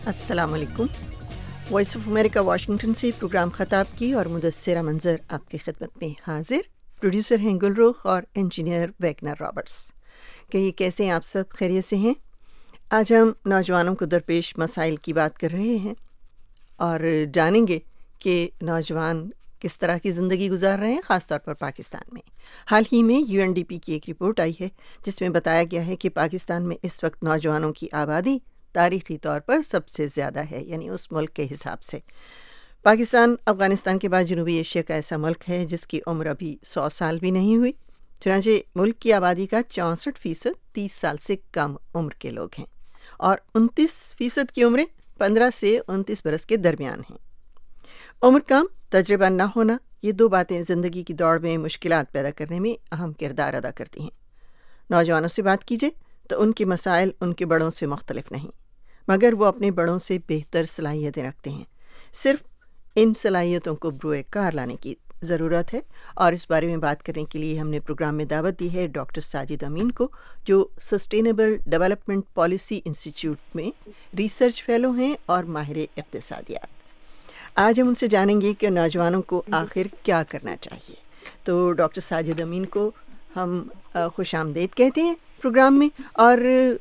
السلام علیکم۔ Voice of America Washington سے پروگرام خطاب کی اور مدثرہ منظر آپ کی خدمت میں حاضر۔ پروڈیوسر ہیں گلرخ اور انجینئر ویگنر رابرٹس۔ کہیے کیسے ہیں آپ سب؟ خیریت سے ہیں؟ آج ہم نوجوانوں کو درپیش مسائل کی بات کر رہے ہیں اور جانیں گے کہ نوجوان کس طرح کی زندگی گزار رہے ہیں، خاص طور پر پاکستان میں۔ حال ہی میں UNDP کی ایک رپورٹ آئی ہے جس میں بتایا گیا ہے کہ پاکستان میں اس وقت نوجوانوں کی آبادی تاریخی طور پر سب سے زیادہ ہے، یعنی اس ملک کے حساب سے۔ پاکستان افغانستان کے بعد جنوبی ایشیا کا ایسا ملک ہے جس کی عمر ابھی 100 سال بھی نہیں ہوئی۔ چنانچہ ملک کی آبادی کا 64% 30 سال سے کم عمر کے لوگ ہیں اور 29% کی عمریں 15 سے 29 برس کے درمیان ہیں۔ عمر کم، تجربہ نہ ہونا، یہ دو باتیں زندگی کی دوڑ میں مشکلات پیدا کرنے میں اہم کردار ادا کرتی ہیں۔ نوجوانوں سے بات کیجیے تو ان کے مسائل ان کے بڑوں سے مختلف نہیں، مگر وہ اپنے بڑوں سے بہتر صلاحیتیں رکھتے ہیں۔ صرف ان صلاحیتوں کو بروئے کار لانے کی ضرورت ہے، اور اس بارے میں بات کرنے کے لیے ہم نے پروگرام میں دعوت دی ہے ڈاکٹر ساجد امین کو، جو سسٹینیبل ڈیولپمنٹ پالیسی انسٹیٹیوٹ میں ریسرچ فیلو ہیں اور ماہر اقتصادیات۔ آج ہم ان سے جانیں گے کہ نوجوانوں کو آخر کیا کرنا چاہیے۔ تو ڈاکٹر ساجد امین کو ہم خوش آمدید کہتے ہیں پروگرام میں، اور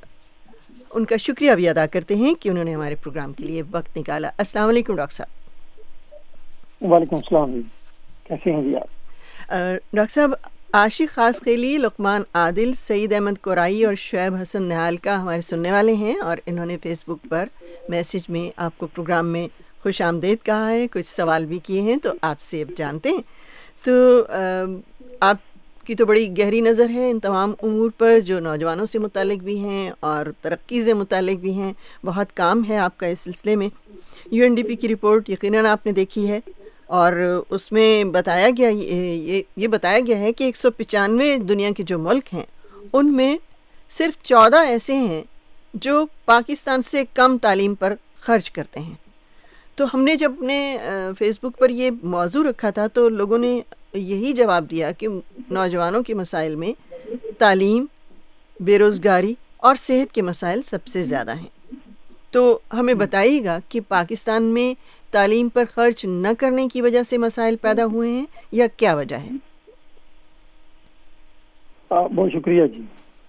ان کا شکریہ بھی ادا کرتے ہیں کہ انہوں نے ہمارے پروگرام کے لیے وقت نکالا۔ السلام علیکم ڈاکٹر صاحب۔ وعلیکم السلام، کیسے ہیں جی آپ؟ ڈاکٹر صاحب، عاشق خاص خیلی، لقمان عادل، سعید احمد کورائی اور شعیب حسن نہال کا ہمارے سننے والے ہیں، اور انہوں نے فیس بک پر میسج میں آپ کو پروگرام میں خوش آمدید کہا ہے، کچھ سوال بھی کیے ہیں، تو آپ سے اب جانتے ہیں۔ تو آپ کی تو بڑی گہری نظر ہے ان تمام امور پر جو نوجوانوں سے متعلق بھی ہیں اور ترقی سے متعلق بھی ہیں۔ بہت کام ہے آپ کا اس سلسلے میں۔ UNDP کی رپورٹ یقیناً آپ نے دیکھی ہے، اور اس میں بتایا گیا یہ بتایا گیا ہے کہ 195 دنیا کے جو ملک ہیں ان میں صرف 14 ایسے ہیں جو پاکستان سے کم تعلیم پر خرچ کرتے ہیں۔ تو ہم نے جب اپنے فیس بک پر یہ موضوع رکھا تھا تو لوگوں نے یہی جواب دیا کہ نوجوانوں کے مسائل میں تعلیم، بے روزگاری اور صحت کے مسائل سب سے زیادہ ہیں۔ تو ہمیں بتائیے گا کہ پاکستان میں تعلیم پر خرچ نہ کرنے کی وجہ سے مسائل پیدا ہوئے ہیں یا کیا وجہ ہے؟ بہت شکریہ جی۔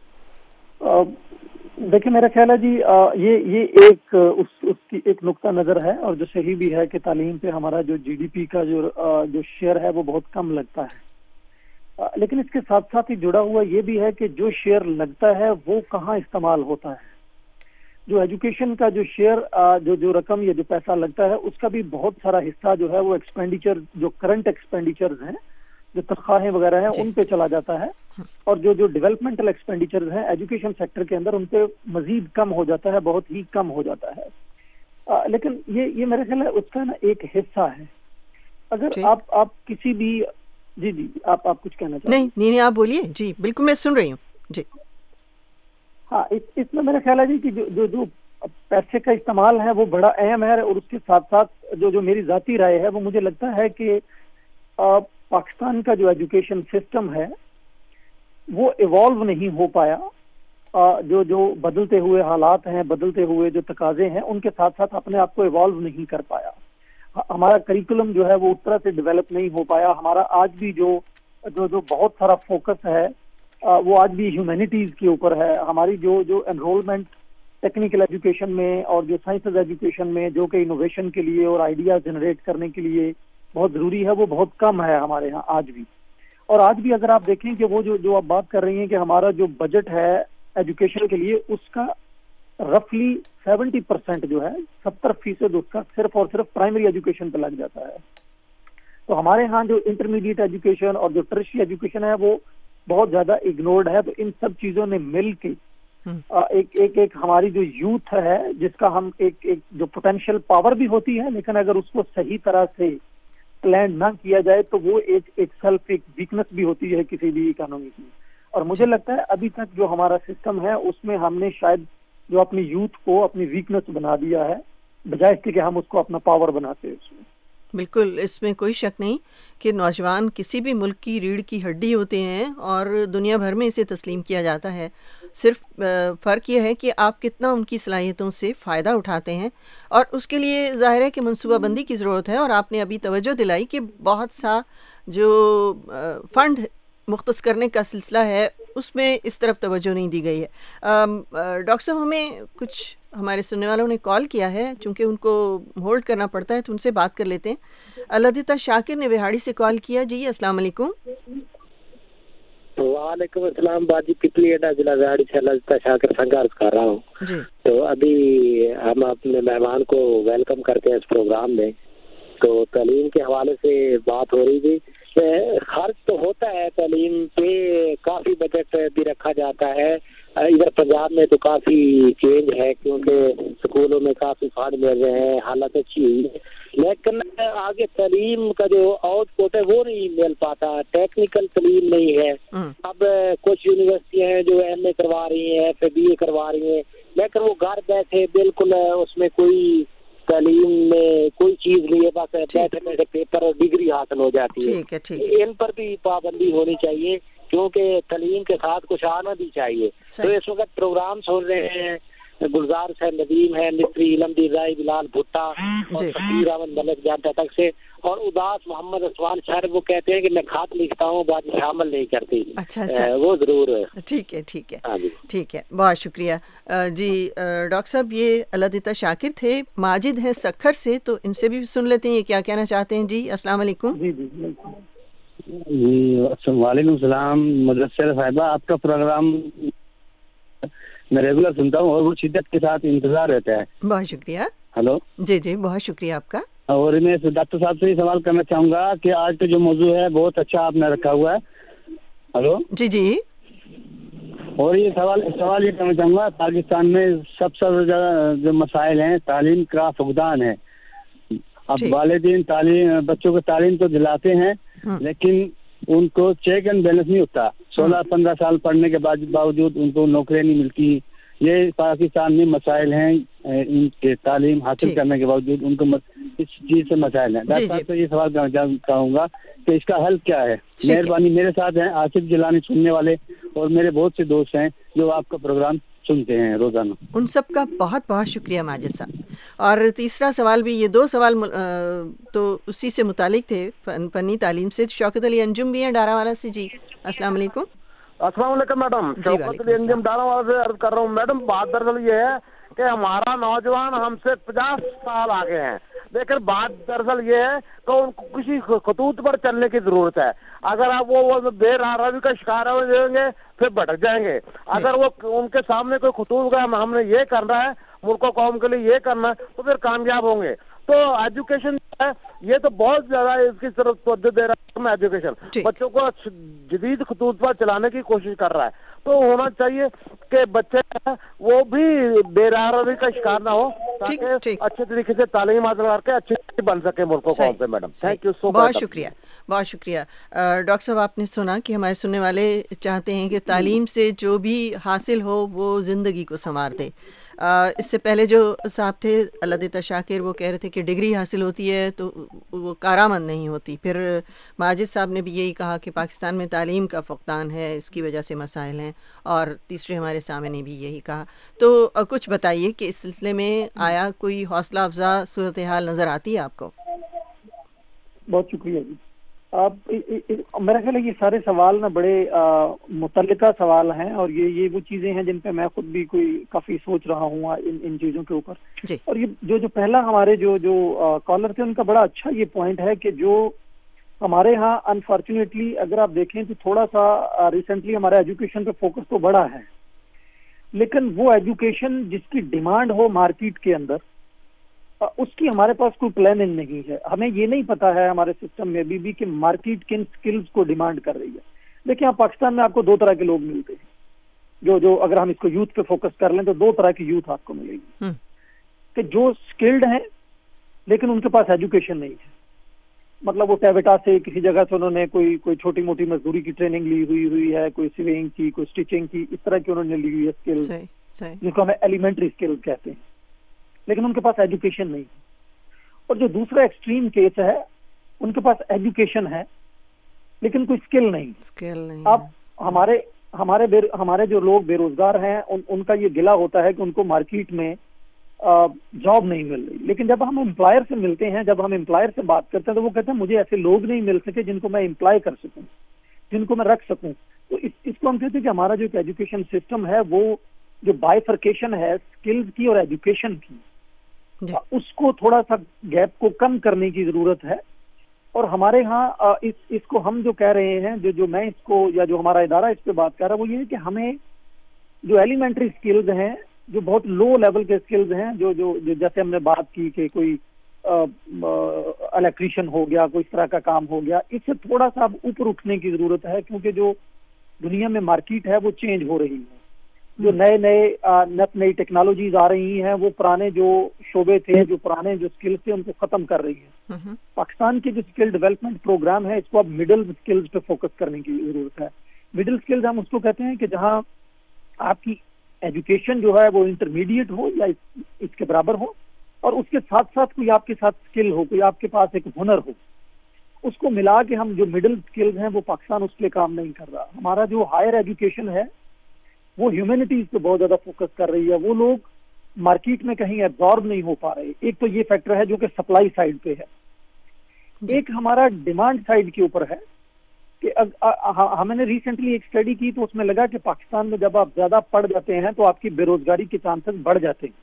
دیکھیں، میرا خیال ہے جی یہ ایک اس کی ایک نقطہ نظر ہے، اور جو صحیح بھی ہے کہ تعلیم پہ ہمارا جو GDP کا جو شیئر ہے وہ بہت کم لگتا ہے، لیکن اس کے ساتھ ساتھ ہی جڑا ہوا یہ بھی ہے کہ جو شیئر لگتا ہے وہ کہاں استعمال ہوتا ہے۔ جو ایجوکیشن کا جو شیئر جو رقم یا جو پیسہ لگتا ہے اس کا بھی بہت سارا حصہ جو ہے وہ ایکسپینڈیچر، جو کرنٹ ایکسپینڈیچرز ہیں، جو تنخواہیں وغیرہ ہیں، ان پہ چلا جاتا ہے، اور جو ڈیولپمنٹل ایکسپینڈیچرز ہیں ایجوکیشن سیکٹر کے اندر ان پہ مزید کم ہو جاتا ہے، بہت ہی کم ہو جاتا ہے۔ لیکن یہ میرے خیال ہے اس کا نا ایک حصہ ہے۔ اگر آپ کسی بھی جی آپ کچھ کہنا چاہتے ہیں؟ نہیں آپ بولیے جی، بالکل میں سن رہی ہوں جی۔ ہاں، اس میں میرا خیال ہے جی کہ جو پیسے کا استعمال ہے وہ بڑا اہم ہے، اور اس کے ساتھ ساتھ جو میری ذاتی رائے ہے وہ مجھے لگتا ہے کہ پاکستان کا جو ایجوکیشن سسٹم ہے وہ ایوالو نہیں ہو پایا، جو بدلتے ہوئے حالات ہیں، بدلتے ہوئے جو تقاضے ہیں، ان کے ساتھ ساتھ اپنے آپ کو ایوالو نہیں کر پایا۔ ہمارا کریکولم جو ہے وہ اس طرح سے ڈیولپ نہیں ہو پایا۔ ہمارا آج بھی جو بہت سارا فوکس ہے وہ آج بھی ہیومینٹیز کے اوپر ہے۔ ہماری جو انرولمنٹ ٹیکنیکل ایجوکیشن میں اور جو سائنسز ایجوکیشن میں جو کہ انوویشن کے لیے اور آئیڈیاز جنریٹ کرنے کے لیے بہت ضروری ہے، وہ بہت کم ہے ہمارے ہاں آج بھی۔ اور آج بھی اگر آپ دیکھیں کہ وہ جو آپ بات کر رہی ہیں کہ ہمارا جو بجٹ ہے ایجوکیشن کے لیے، اس کا رفلی 70% جو ہے، 70% اس کا صرف اور صرف پرائمری ایجوکیشن پہ لگ جاتا ہے۔ تو ہمارے ہاں جو انٹرمیڈیٹ ایجوکیشن اور جو ٹرشری ایجوکیشن ہے وہ بہت زیادہ اگنورڈ ہے۔ تو ان سب چیزوں نے مل کے ایک ہماری جو یوتھ ہے، جس کا ہم ایک جو پوٹینشیل پاور بھی ہوتی ہے، لیکن اگر اس کو صحیح طرح سے پلان نہ کیا جائے تو وہ ایک سیلف ایک ویکنس بھی ہوتی ہے کسی بھی اکانومی کی۔ اور مجھے لگتا ہے ابھی تک جو ہمارا سسٹم ہے اس میں ہم نے شاید جو اپنی یوتھ کو اپنی ویکنس بنا دیا ہے، بجائے اس کے کہ ہم اس کو اپنا پاور بناتے ہیں اس میں۔ بالکل، اس میں کوئی شک نہیں کہ نوجوان کسی بھی ملک کی ریڑھ کی ہڈی ہوتے ہیں اور دنیا بھر میں اسے تسلیم کیا جاتا ہے. صرف فرق یہ ہے کہ آپ کتنا ان کی صلاحیتوں سے فائدہ اٹھاتے ہیں، اور اس کے لیے ظاہر ہے کہ منصوبہ بندی کی ضرورت ہے. اور آپ نے ابھی توجہ دلائی کہ بہت سا جو فنڈ مختص کرنے کا سلسلہ ہے اس میں اس طرف توجہ نہیں دی گئی ہے. ڈاکٹر صاحب، ہمیں کچھ ہمارے سننے والوں نے کال کیا ہے، چونکہ ان کو ہولڈ کرنا پڑتا ہے تو ان سے بات کر لیتے ہیں. لدیتا شاکر نے بہاڑی سے کال کیا. جی السلام علیکم. وعلیکم السلام باجی، پتلی اڈا ضلع بہاڑی سے لدیتا شاکر سنگھرش کر رہا ہوں. جی، تو ابھی ہم اپنے مہمان کو ویلکم کرتے ہیں اس پروگرام میں. تو تعلیم کے حوالے سے بات ہو رہی تھی. خرچ تو ہوتا ہے تعلیم پہ، کافی بجٹ بھی رکھا جاتا ہے. ادھر پنجاب میں تو کافی چینج ہے کیونکہ اسکولوں میں کافی فنڈ مل رہے ہیں، حالت اچھی ہوئی ہے، لیکن آگے تعلیم کا جو آؤٹ پٹ ہے وہ نہیں مل پاتا. ٹیکنیکل تعلیم نہیں ہے. اب کچھ یونیورسٹیاں ہیں جو ایم اے کروا رہی ہیں، پھر بی اے کروا رہی ہیں، لیکن وہ گھر بیٹھے بالکل اس میں کوئی تعلیم میں کوئی چیز نہیں ہے، بس بیٹھے بیٹھے پیپر اور ڈگری حاصل ہو جاتی ہے. ان پر بھی پابندی ہونی چاہیے کیونکہ تعلیم کے ساتھ کچھ آنا بھی چاہیے. تو اس وقت پروگرام سن رہے ہیں، گلزار سے ندیم ہے، مصری علم دی رائے، بلال بھٹا اور فقیر احمد ملک جانتا تک سے، اور اداس محمد عثمان شہر، وہ کہتے ہیں کہ میں خط لکھتا ہوں باجی شامل نہیں کرتی. اچھا وہ ضرور. ٹھیک ہے ٹھیک ہے، بہت شکریہ. جی ڈاکٹر صاحب، یہ لدیتا شاکر تھے، ماجد ہیں سکھر سے، تو ان سے بھی سن لیتے ہیں یہ کیا کہنا چاہتے ہیں. جی السلام علیکم. جی وعلیکم السلام. مدثر صاحبہ، آپ کا پروگرام میں ریگولر سنتا ہوں اور وہ شدت کے ساتھ انتظار رہتا ہے. بہت شکریہ. ہلو. جی بہت شکریہ آپ کا. اور میں ڈاکٹر صاحب سے یہ سوال کرنا چاہوں گا کہ آج کا جو موضوع ہے بہت اچھا آپ نے رکھا ہوا ہے. ہلو. جی. اور یہ سوال یہ کرنا چاہوں گا، پاکستان میں سب سے زیادہ جو مسائل ہیں تعلیم کا فقدان ہے. اب والدین بچوں کو تعلیم تو دلاتے ہیں لیکن ان کو چیک اینڈ بیلنس نہیں ہوتا. 16-15 سال پڑھنے کے باوجود ان کو نوکریاں نہیں ملتی. یہ پاکستان میں مسائل ہیں، ان کے تعلیم حاصل کرنے کے باوجود ان کو اس چیز سے مسائل ہیں. ڈاکٹر صاحب سے یہ سوال کرنا چاہوں گا کہ اس کا حل کیا ہے. مہربانی. میرے ساتھ ہیں آصف جیلانی سننے والے، اور میرے بہت سے دوست ہیں جو آپ کا پروگرام سنتے ہیں روزانہ. ان سب کا بہت بہت شکریہ ماجد صاحب. اور تیسرا سوال بھی، یہ دو سوال تو اسی سے متعلق تھے، فنی تعلیم سے. شوکت علی انجم بھی ہیں ڈارا والا سے. جی السلام علیکم. السلام علیکم میڈم. شوکت علی انجم ڈارا والا سے عرض کر رہا ہوں. میڈم بات دراصل یہ ہے کہ ہمارا نوجوان ہم سے 50 سال آگے ہیں، لیکن بات دراصل یہ ہے کہ ان کو کسی خطوط پر چلنے کی ضرورت ہے. اگر آپ وہ بے راہی کا شکار ہو جائیں گے پھر بھٹک جائیں گے. اگر وہ ان کے سامنے کوئی خطوط کا ہم نے یہ کرنا ہے، ملک و قوم کے لیے یہ کرنا ہے، تو پھر کامیاب ہوں گے. تو ایجوکیشن ہے یہ تو بہت زیادہ اس کی طرف توجہ دے رہا ہے. ایجوکیشن بچوں کو جدید خطوط پر چلانے کی کوشش کر رہا ہے. تو ہونا چاہیے کہ بچے وہ بھی بے روی کا شکار نہ ہو تاکہ اچھے طریقے سے تعلیم حاصل کر کے اچھے بن سکے ملک و قوم سے. Madam thank you so much. بہت شکریہ. ڈاکٹر صاحب، آپ نے سنا کہ ہمارے سننے والے چاہتے ہیں کہ تعلیم سے جو بھی حاصل ہو وہ زندگی کو سنوار دے. اس سے پہلے جو صاحب تھے لدیتا شاکر، وہ کہہ رہے تھے کہ ڈگری حاصل ہوتی ہے تو وہ کارآمد نہیں ہوتی. پھر ماجد صاحب نے بھی یہی کہا کہ پاکستان میں تعلیم کا فقدان ہے، اس کی وجہ سے مسائل ہیں. اور تیسرے ہمارے سامنے نے بھی یہی کہا. تو کچھ بتائیے کہ اس سلسلے میں آیا کوئی حوصلہ افزا صورتحال نظر آتی ہے آپ کو؟ بہت شکریہ جی. میرا خیال ہے یہ سارے سوال نا بڑے متعلقہ سوال ہیں، اور یہ وہ چیزیں ہیں جن پہ میں خود بھی کافی سوچ رہا ہوں ان چیزوں کے اوپر. اور یہ جو پہلا ہمارے جو کالر تھے ان کا بڑا اچھا یہ پوائنٹ ہے کہ جو ہمارے ہاں انفارچونیٹلی اگر آپ دیکھیں تو تھوڑا سا ریسنٹلی ہمارا ایجوکیشن پہ فوکس تو بڑا ہے، لیکن وہ ایجوکیشن جس کی ڈیمانڈ ہو مارکیٹ کے اندر اس کی ہمارے پاس کوئی پلاننگ نہیں ہے. ہمیں یہ نہیں پتا ہے ہمارے سسٹم میں بھی کہ مارکیٹ کن سکلز کو ڈیمانڈ کر رہی ہے. دیکھیں آپ پاکستان میں آپ کو 2 طرح کے لوگ ملتے ہیں، جو اگر ہم اس کو یوتھ پہ فوکس کر لیں تو 2 طرح کی یوتھ آپ کو ملے گی کہ جو سکلڈ ہیں لیکن ان کے پاس ایجوکیشن نہیں ہے. مطلب وہ ٹیوٹا سے کسی جگہ سے انہوں نے کوئی چھوٹی موٹی مزدوری کی ٹریننگ لی ہوئی ہے، کوئی سیونگ کی، کوئی اسٹیچنگ کی، اس طرح کی انہوں نے لی ہوئی ہے اسکل، جس کو ہمیں ایلیمنٹری اسکل کہتے ہیں، لیکن ان کے پاس ایجوکیشن نہیں. اور جو دوسرا ایکسٹریم کیس ہے ان کے پاس ایجوکیشن ہے لیکن کوئی اسکل نہیں. اب ہمارے جو لوگ بے روزگار ہیں ان کا یہ گلہ ہوتا ہے کہ ان کو مارکیٹ میں جاب نہیں مل رہی. لیکن جب ہم امپلائر سے ملتے ہیں, جب ہم امپلائر سے بات کرتے ہیں تو وہ کہتے ہیں مجھے ایسے لوگ نہیں مل سکے جن کو میں امپلائی کر سکوں, جن کو میں رکھ سکوں. تو اس کو ہم کہتے ہیں کہ ہمارا جو ایجوکیشن سسٹم ہے وہ جو بائیفرکیشن ہے اسکلز کی اور ایجوکیشن کی, اس کو تھوڑا سا گیپ کو کم کرنے کی ضرورت ہے. اور ہمارے ہاں اس کو ہم جو کہہ رہے ہیں, جو میں اس کو یا جو ہمارا ادارہ اس پہ بات کر رہا ہے وہ یہ ہے کہ ہمیں جو ایلیمنٹری اسکلز ہیں, جو بہت لو لیول کے اسکلز ہیں, جو جیسے ہم نے بات کی کہ کوئی الیکٹریشین ہو گیا, کوئی اس طرح کا کام ہو گیا, اس سے تھوڑا سا اب اوپر اٹھنے کی ضرورت ہے کیونکہ جو دنیا میں مارکیٹ ہے وہ چینج ہو رہی ہے. جو نئی ٹیکنالوجیز آ رہی ہیں وہ پرانے جو شعبے تھے, جو پرانے جو اسکلز تھے ان کو ختم کر رہی ہیں. پاکستان کے جو اسکل ڈیولپمنٹ پروگرام ہے اس کو اب مڈل اسکلز پہ فوکس کرنے کی ضرورت ہے. مڈل اسکلز ہم اس کو کہتے ہیں کہ جہاں آپ کی ایجوکیشن جو ہے وہ انٹرمیڈیٹ ہو یا اس کے برابر ہو, اور اس کے ساتھ ساتھ کوئی آپ کے ساتھ اسکل ہو, کوئی آپ کے پاس ایک ہنر ہو. اس کو ملا کے ہم جو مڈل اسکلز ہیں وہ پاکستان اس پہ کام نہیں کر رہا. ہمارا جو ہائر ایجوکیشن ہے وہ ہیومینٹیز پہ بہت زیادہ فوکس کر رہی ہے. وہ لوگ مارکیٹ میں کہیں ایبزارب نہیں ہو پا رہے. ایک تو یہ فیکٹر ہے جو کہ سپلائی سائڈ پہ ہے, ایک ہمارا ڈیمانڈ سائڈ کے اوپر ہے کہ ہم نے ریسنٹلی ایک اسٹڈی کی تو اس میں لگا کہ پاکستان میں جب آپ زیادہ پڑھ جاتے ہیں تو آپ کی بے روزگاری کے چانسز بڑھ جاتے ہیں,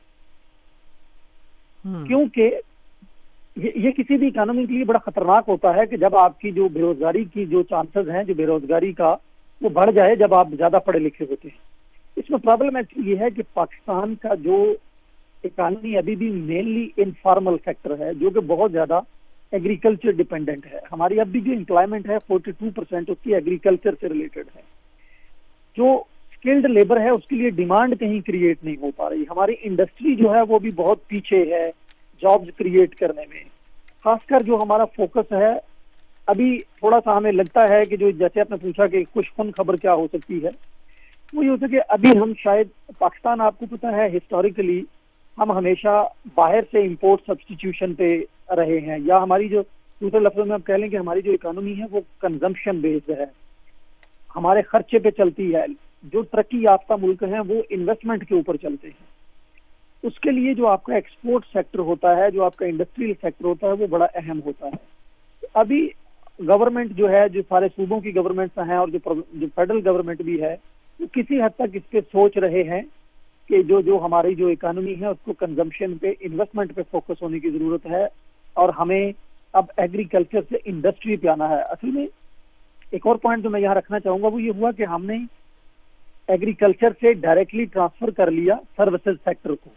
کیونکہ یہ کسی بھی اکانومی کے لیے بڑا خطرناک ہوتا ہے کہ جب آپ کی جو بے روزگاری کی جو چانسز ہیں, جو بے روزگاری کا وہ بڑھ جائے جب آپ زیادہ پڑھے لکھے ہوتے ہیں. اس میں پرابلم ایکچولی یہ ہے کہ پاکستان کا جو اکانومی ابھی بھی مینلی انفارمل سیکٹر ہے جو کہ بہت زیادہ ایگریکلچر ڈیپینڈنٹ ہے. ہماری اب بھی جو امپلائمنٹ ہے 42% اس کی ایگریکلچر سے ریلیٹڈ ہے. جو اسکلڈ لیبر ہے اس کے لیے ڈیمانڈ کہیں کریٹ نہیں ہو پا رہی. ہماری انڈسٹری جو ہے وہ بھی بہت پیچھے ہے جابز کریٹ کرنے میں. خاص کر جو ہمارا فوکس ہے ابھی تھوڑا سا ہمیں لگتا ہے کہ جو جیسے آپ نے پوچھا کہ خوش کن خبر کیا ہو سکتی ہے, وہ یہ ہوتا ہے کہ ابھی ہم شاید پاکستان, آپ کو پتہ ہے ہسٹوریکلی ہم ہمیشہ باہر سے امپورٹ سبسٹیٹیوشن پہ رہے ہیں, یا ہماری جو دوسرے لفظوں میں ہم کہہ لیں کہ ہماری جو اکانومی ہے وہ کنزمپشن بیسڈ ہے, ہمارے خرچے پہ چلتی ہے. جو ترقی یافتہ ملک ہیں وہ انویسٹمنٹ کے اوپر چلتے ہیں. اس کے لیے جو آپ کا ایکسپورٹ سیکٹر ہوتا ہے, جو آپ کا انڈسٹریل سیکٹر ہوتا ہے وہ بڑا اہم ہوتا ہے. ابھی گورنمنٹ جو ہے, جو سارے صوبوں کی گورنمنٹس ہیں اور جو فیڈرل گورنمنٹ بھی ہے, وہ کسی حد تک اس پہ سوچ رہے ہیں کہ جو ہماری جو اکانومی ہے اس کو کنزمپشن پہ, انویسٹمنٹ پہ فوکس ہونے کی ضرورت ہے, اور ہمیں اب ایگریکلچر سے انڈسٹری پہ آنا ہے. اصل میں ایک اور پوائنٹ جو میں یہاں رکھنا چاہوں گا وہ یہ ہوا کہ ہم نے ایگریکلچر سے ڈائریکٹلی ٹرانسفر کر لیا سروسز سیکٹر کو.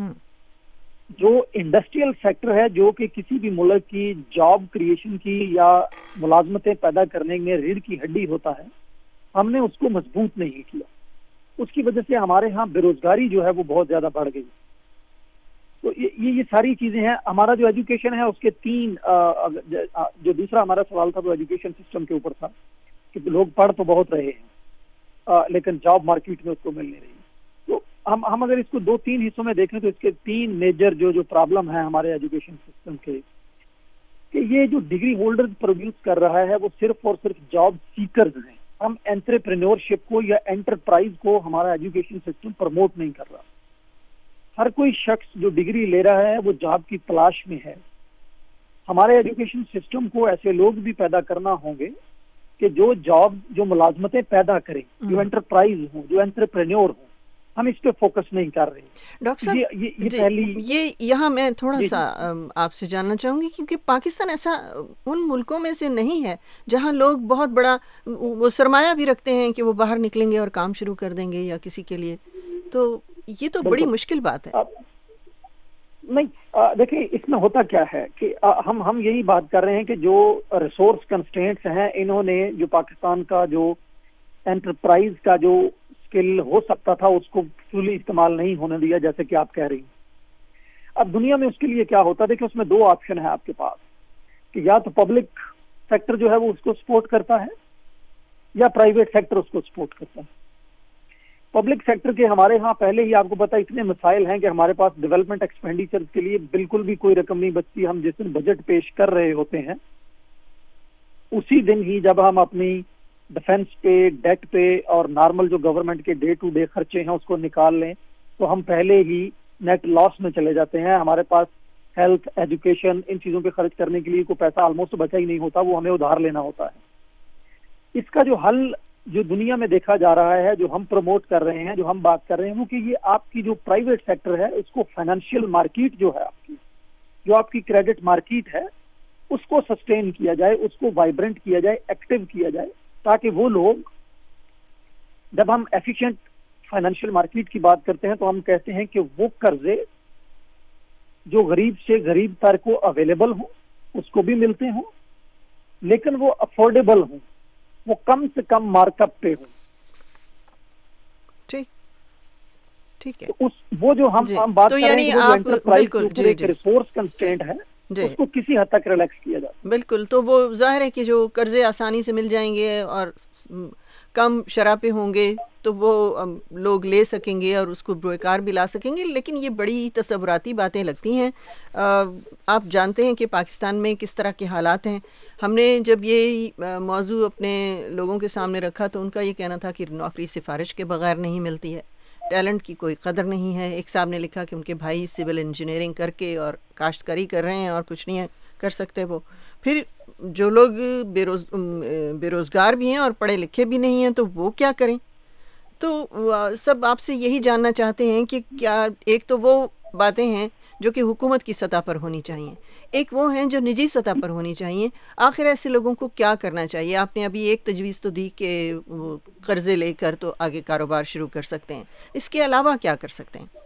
جو انڈسٹریل سیکٹر ہے جو کہ کسی بھی ملک کی جاب کریشن کی یا ملازمتیں پیدا کرنے میں ریڑھ کی ہڈی ہوتا ہے, ہم نے اس کو مضبوط نہیں کیا. اس کی وجہ سے ہمارے ہاں بے روزگاری جو ہے وہ بہت زیادہ بڑھ گئی. تو یہ ساری چیزیں ہیں. ہمارا جو ایجوکیشن ہے اس کے تین, جو دوسرا ہمارا سوال تھا وہ ایجوکیشن سسٹم کے اوپر تھا کہ لوگ پڑھ تو بہت رہے ہیں لیکن جاب مارکیٹ میں اس کو مل نہیں رہی. تو ہم اگر اس کو 2-3 حصوں میں دیکھیں تو اس کے 3 میجر جو پرابلم ہیں ہمارے ایجوکیشن سسٹم کے, کہ یہ جو ڈگری ہولڈر پروڈیوس کر رہا ہے وہ صرف اور صرف جاب سیکرز ہیں. ہم انٹرپرینورشپ کو یا انٹرپرائز کو ہمارا ایجوکیشن سسٹم پروموٹ نہیں کر رہا. ہر کوئی شخص جو ڈگری لے رہا ہے وہ جاب کی تلاش میں ہے. ہمارے ایجوکیشن سسٹم کو ایسے لوگ بھی پیدا کرنا ہوں گے کہ جو جاب, جو ملازمتیں پیدا کریں, جو انٹرپرائز ہوں, جو انٹرپرینور ہوں. ہم اس پہ فوکس نہیں کر رہے. ڈاکٹر صاحب یہ پہلی یہاں میں تھوڑا سا آپ سے جاننا چاہوں گی, کیونکہ پاکستان ایسا ان ملکوں میں سے نہیں ہے جہاں لوگ بہت بڑا وہ سرمایہ بھی رکھتے ہیں کہ وہ باہر نکلیں گے اور کام شروع کر دیں گے یا کسی کے لیے. تو یہ تو بڑی مشکل بات ہے. نہیں, دیکھیں اس میں ہوتا کیا ہے کہ ہم یہی بات کر رہے ہیں کہ جو ریسورس کنسٹرینٹس ہیں انہوں نے جو پاکستان کا جو انٹرپرائز کا جو اسکل ہو سکتا تھا اس کو فلی استعمال نہیں ہونے دیا جیسے کہ آپ کہہ رہی ہیں. اب دنیا میں اس کے لیے کیا ہوتا ہے, دیکھیں اس میں 2 آپشن ہیں آپ کے پاس کہ یا تو پبلک سیکٹر جو ہے وہ اس کو سپورٹ کرتا ہے یا پرائیویٹ سیکٹر اس کو سپورٹ کرتا ہے. पब्लिक सेक्टर के हमारे यहाँ पहले ही आपको पता है इतने मसाइल हैं कि हमारे पास डेवलपमेंट एक्सपेंडिचर के लिए बिल्कुल भी कोई रकम नहीं बचती। हम जिस दिन बजट पेश कर रहे होते हैं उसी दिन ही जब हम अपनी डिफेंस पे, डेट पे और नॉर्मल जो गवर्नमेंट के डे टू डे खर्चे हैं उसको निकाल लें तो हम पहले ही नेट लॉस में चले जाते हैं। हमारे पास हेल्थ, एजुकेशन, इन चीज़ों पे खर्च करने के लिए कोई पैसा ऑलमोस्ट बचा ही नहीं होता, वो हमें उधार लेना होता है। इसका जो हल जो दुनिया में देखा जा रहा है, जो हम प्रमोट कर रहे हैं, जो हम बात कर रहे हैं, वो कि ये आपकी जो प्राइवेट सेक्टर है उसको फाइनेंशियल मार्केट जो है आपकी, जो आपकी क्रेडिट मार्केट है, उसको सस्टेन किया जाए, उसको वाइब्रेंट किया जाए, एक्टिव किया जाए, ताकि वो लोग, जब हम एफिशिएंट फाइनेंशियल मार्केट की बात करते हैं तो हम कहते हैं कि वो कर्जे जो गरीब से गरीब तर को अवेलेबल हो उसको भी मिलते हों, लेकिन वो अफोर्डेबल हों, वो कम से कम मार्कअप पे हो। ठीक है। तो उस वो जो हम बात कर रहे हैं वो एंटरप्राइज के एक रिसोर्स कंस्ट्रेंट है, उसको किसी हद तक रिलैक्स किया जाए। बिल्कुल, तो वो जाहिर है कि जो कर्जे आसानी से मिल जाएंगे और कम शराबे होंगे तो वो लोग ले सकेंगे और उसको बेकार भी ला सकेंगे। लेकिन ये बड़ी तसव्वुराती बातें लगती हैं। आप जानते हैं कि पाकिस्तान में किस तरह के हालात हैं। हमने जब ये मौजू अपने लोगों के सामने रखा तो उनका ये कहना था कि नौकरी सिफारिश के बगैर नहीं मिलती है, टैलेंट की कोई कदर नहीं है। एक साहब ने लिखा कि उनके भाई सिविल इंजीनियरिंग करके और काश्तकारी कर रहे हैं और कुछ नहीं कर सकते वो। फिर जो लोग बेरोज़गार भी हैं और पढ़े लिखे भी नहीं हैं तो वो क्या करें। तो सब आपसे यही जानना चाहते हैं कि क्या, एक तो वो बातें हैं जो कि हुकूमत की सतह पर होनी चाहिए, एक वो हैं जो निजी सतह पर होनी चाहिए। आखिर ऐसे लोगों को क्या करना चाहिए? आपने अभी एक तजवीज़ तो दी कि वो कर्ज़े लेकर तो आगे कारोबार शुरू कर सकते हैं, इसके अलावा क्या कर सकते हैं?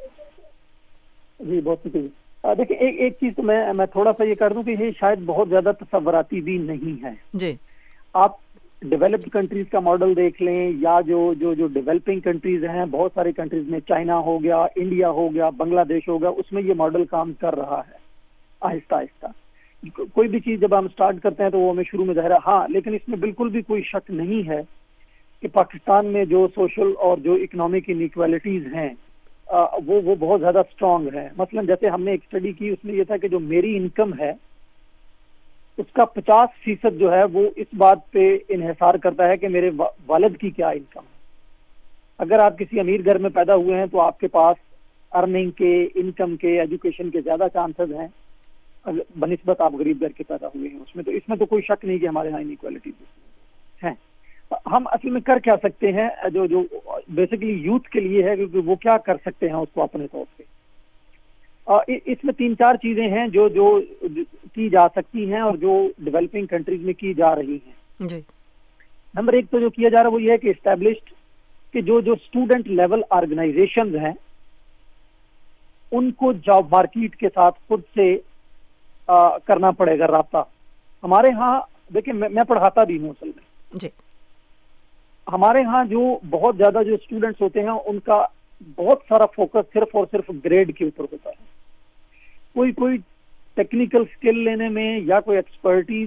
जी बहुत शुक्रिया। देखिए एक चीज़ तो मैं थोड़ा सा ये कर दूं कि ये शायद बहुत ज़्यादा तसव्वुराती भी नहीं है जी। आप डेवलप्ड कंट्रीज का मॉडल देख लें या जो डेवलपिंग कंट्रीज हैं, बहुत सारे कंट्रीज में, चाइना हो गया, इंडिया हो गया, बांग्लादेश हो गया, उसमें ये मॉडल काम कर रहा है आहिस्ता आहिस्ता। कोई भी चीज़ जब हम स्टार्ट करते हैं तो वो हमें शुरू में ज़ाहिर है, हाँ, लेकिन इसमें बिल्कुल भी कोई शक नहीं है कि पाकिस्तान में जो सोशल और जो इकोनॉमिक इनइक्वालिटीज़ हैं वो बहुत ज़्यादा स्ट्रॉन्ग है। मसलन जैसे हमने एक स्टडी की, उसमें यह था कि जो मेरी इनकम है उसका 50% जो है वो इस बात पे इन्हिसार करता है कि मेरे वालिद की क्या इनकम है। अगर आप किसी अमीर घर में पैदा हुए हैं तो आपके पास अर्निंग के, इनकम के, एजुकेशन के ज़्यादा चांसेस हैं बनिस्बत आप गरीब घर के पैदा हुए हैं उसमें। तो इसमें तो कोई शक नहीं कि हमारे यहाँ इनइक्वालिटीज हैं। हम असल में कर क्या सकते हैं, जो बेसिकली यूथ के लिए है, क्योंकि वो क्या कर सकते हैं उसको अपने तौर पे। इसमें 3-4 चीज़ें हैं जो की जा सकती हैं और जो डेवलपिंग कंट्रीज में की जा रही हैं जी। नंबर 1 तो जो किया जा रहा है वो ये है कि एस्टैब्लिश्ड कि जो स्टूडेंट लेवल ऑर्गेनाइजेशंस हैं उनको जॉब मार्केट के साथ खुद से करना पड़ेगा राब्ता। हमारे यहाँ देखिए, मैं पढ़ाता भी हूँ असल में जी। हमारे यहाँ जो बहुत ज़्यादा जो स्टूडेंट्स होते हैं उनका बहुत सारा फोकस सिर्फ और सिर्फ ग्रेड के ऊपर होता है। कोई टेक्निकल स्किल लेने में या कोई एक्सपर्टीज